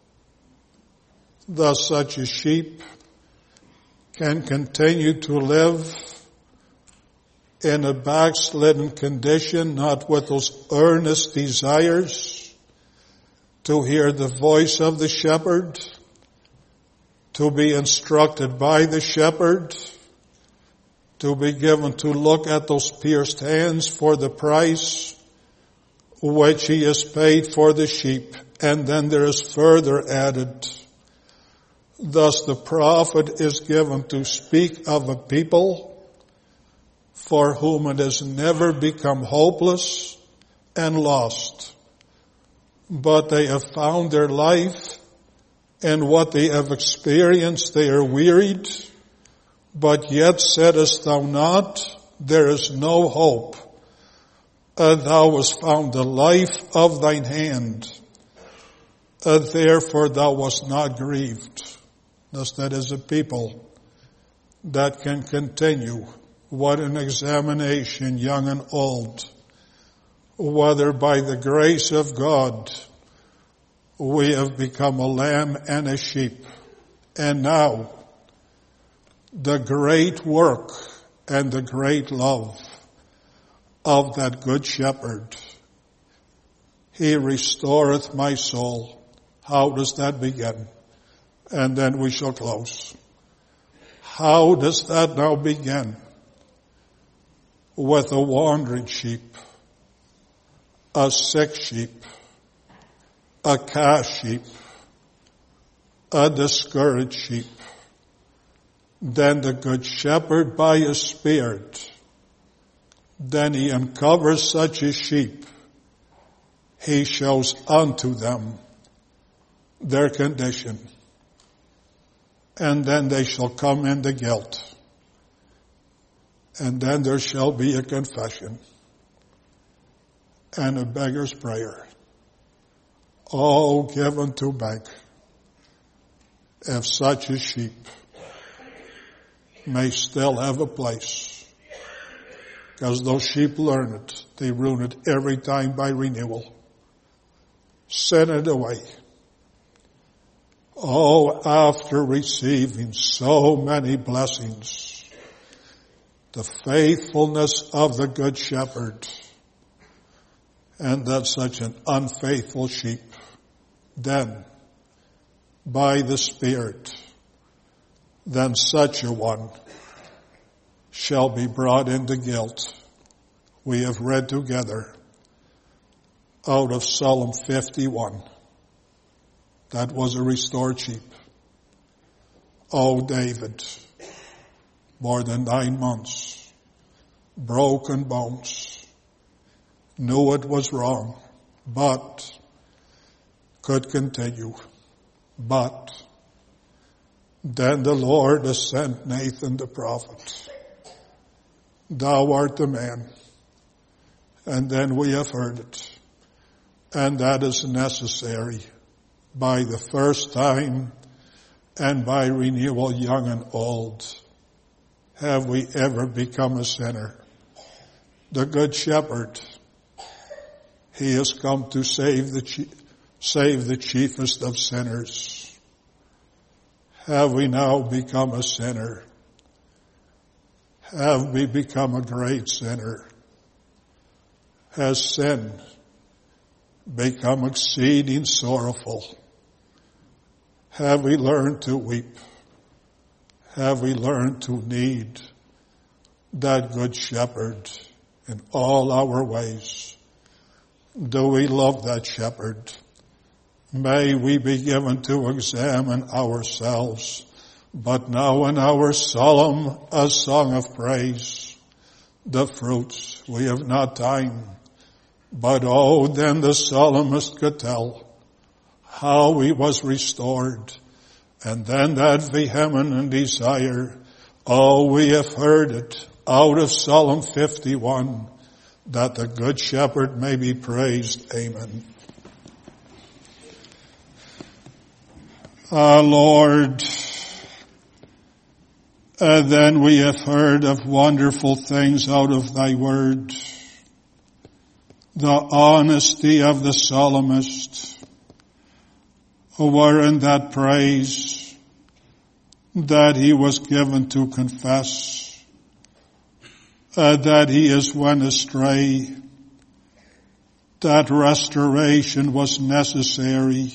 Thus such a sheep can continue to live in a backslidden condition, not with those earnest desires to hear the voice of the shepherd, to be instructed by the shepherd, to be given to look at those pierced hands for the price which he has paid for the sheep. And then there is further added, thus the prophet is given to speak of a people for whom it has never become hopeless and lost, but they have found their life and what they have experienced. They are wearied, but yet saidest thou not, there is no hope. Uh, thou hast found the life of thine hand. Uh, therefore thou wast not grieved. Thus that is a people that can continue. What an examination, young and old. Whether by the grace of God we have become a lamb and a sheep. And now the great work and the great love of that good shepherd. He restoreth my soul. How does that begin? And then we shall close. How does that now begin? With a wandering sheep, a sick sheep, a cast sheep, a discouraged sheep. Then the good shepherd by his Spirit, then he uncovers such a sheep. He shows unto them their condition. And then they shall come into guilt. And then there shall be a confession and a beggar's prayer. All given to beg. If such a sheep may still have a place. Because those sheep learn it. They ruin it every time by renewal. Send it away. Oh, after receiving so many blessings, the faithfulness of the good shepherd, and that such an unfaithful sheep, then, by the Spirit, then such a one shall be brought into guilt. We have read together out of Psalm fifty-one. That was a restored sheep. Oh, David, more than nine months, broken bones, knew it was wrong, but could continue. But then the Lord has sent Nathan the prophet. Thou art the man. And then we have heard it. And that is necessary by the first time and by renewal, young and old. Have we ever become a sinner? The good shepherd, he has come to save the, save the chiefest of sinners. Have we now become a sinner? Have we become a great sinner? Has sin become exceeding sorrowful? Have we learned to weep? Have we learned to need that good shepherd in all our ways? Do we love that shepherd? May we be given to examine ourselves, but now in our solemn a song of praise, the fruits we have not time, but oh, then the psalmist could tell how he was restored, and then that vehement desire, oh, we have heard it out of Psalm fifty-one, that the good shepherd may be praised. Amen. Ah, Lord, uh, then we have heard of wonderful things out of thy word. The honesty of the psalmist, wherein that praise that he was given to confess, uh, that he is went astray, that restoration was necessary.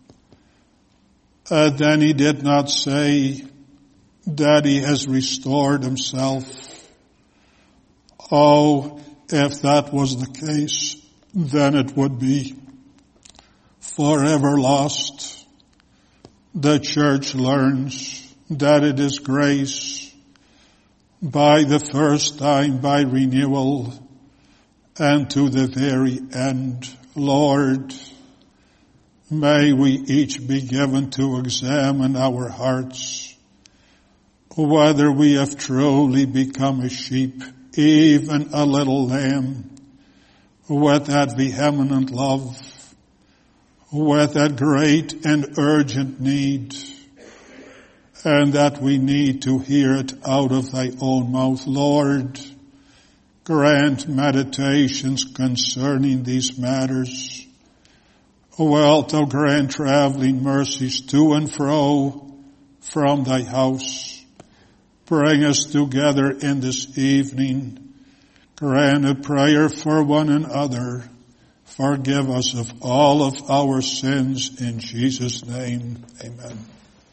Uh, then he did not say that he has restored himself. Oh, if that was the case, then it would be forever lost. The church learns that it is grace by the first time, by renewal, and to the very end. Lord, may we each be given to examine our hearts, whether we have truly become a sheep, even a little lamb, with that vehement love, with that great and urgent need, and that we need to hear it out of thy own mouth. Lord, grant meditations concerning these matters. Wilt thou grant traveling mercies to and fro from thy house. Bring us together in this evening. Grant a prayer for one another, forgive us of all of our sins. In Jesus' name, amen.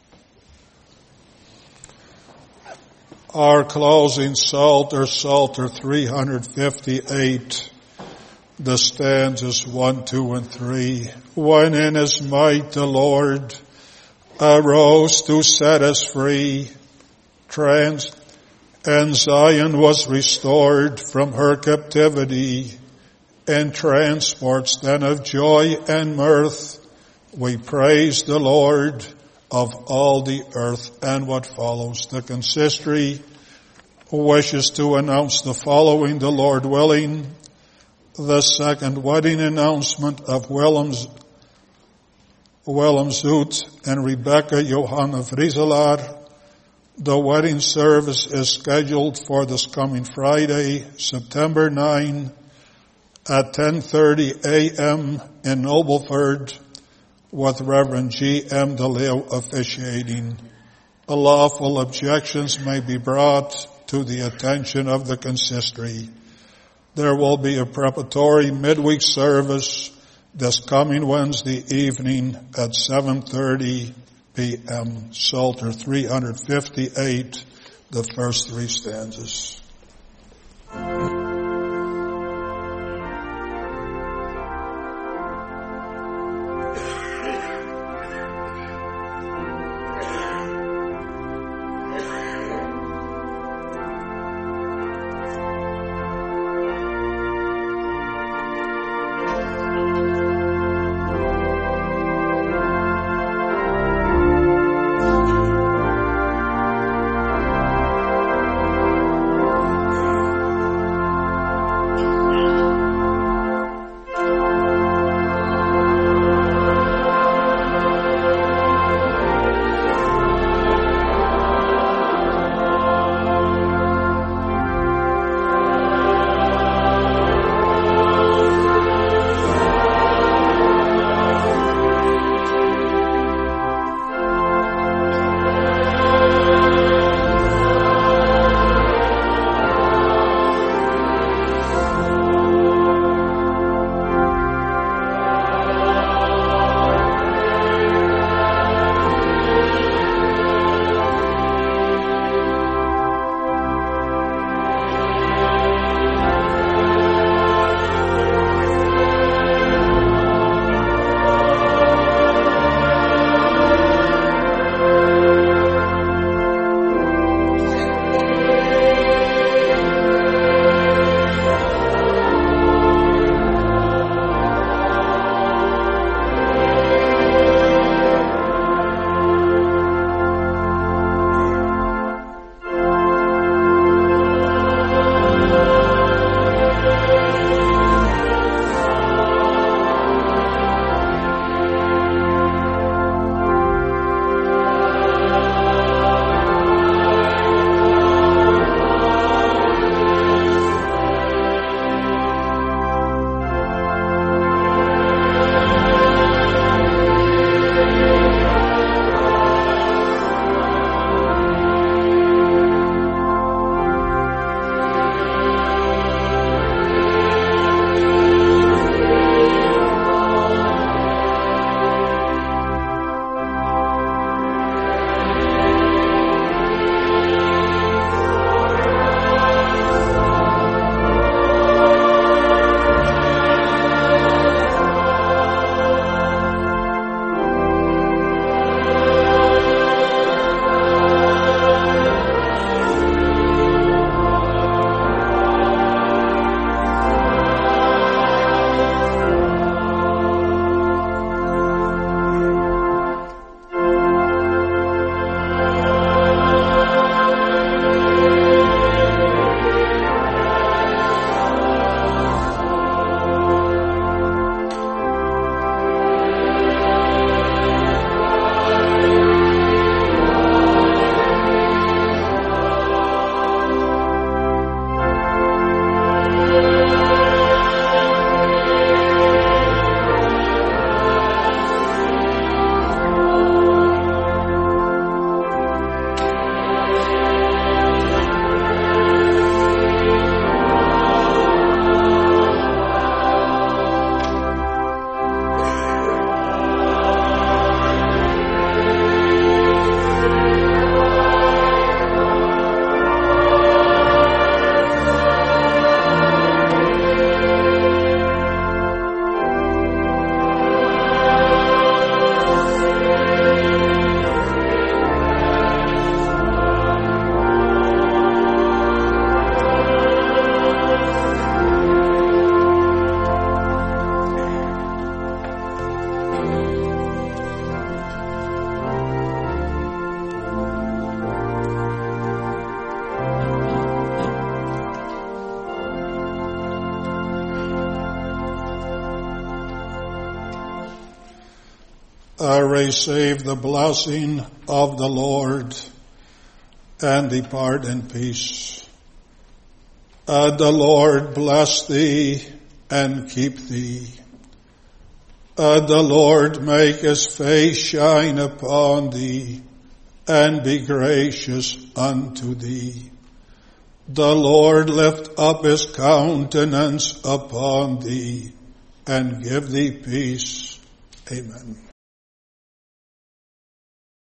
Our closing Psalter, Psalter three fifty-eight, the stanzas one, two, and three. When in his might the Lord arose to set us free, trans, and Zion was restored from her captivity, in transports then of joy and mirth, we praise the Lord of all the earth. And what follows? The consistory wishes to announce the following, the Lord willing: the second wedding announcement of Willem, Willem Zoet and Rebecca Johanna Vrieselar. The wedding service is scheduled for this coming Friday, September ninth, at ten thirty a.m. in Nobleford, with Reverend G M DeLeo officiating. Lawful objections may be brought to the attention of the consistory. There will be a preparatory midweek service this coming Wednesday evening at seven thirty p.m. Psalter three fifty-eight, the first three stanzas. uh, receive the blessing of the Lord and depart in peace. Uh, the Lord bless thee and keep thee. Uh, the Lord make his face shine upon thee and be gracious unto thee. The Lord lift up his countenance upon thee and give thee peace. Amen.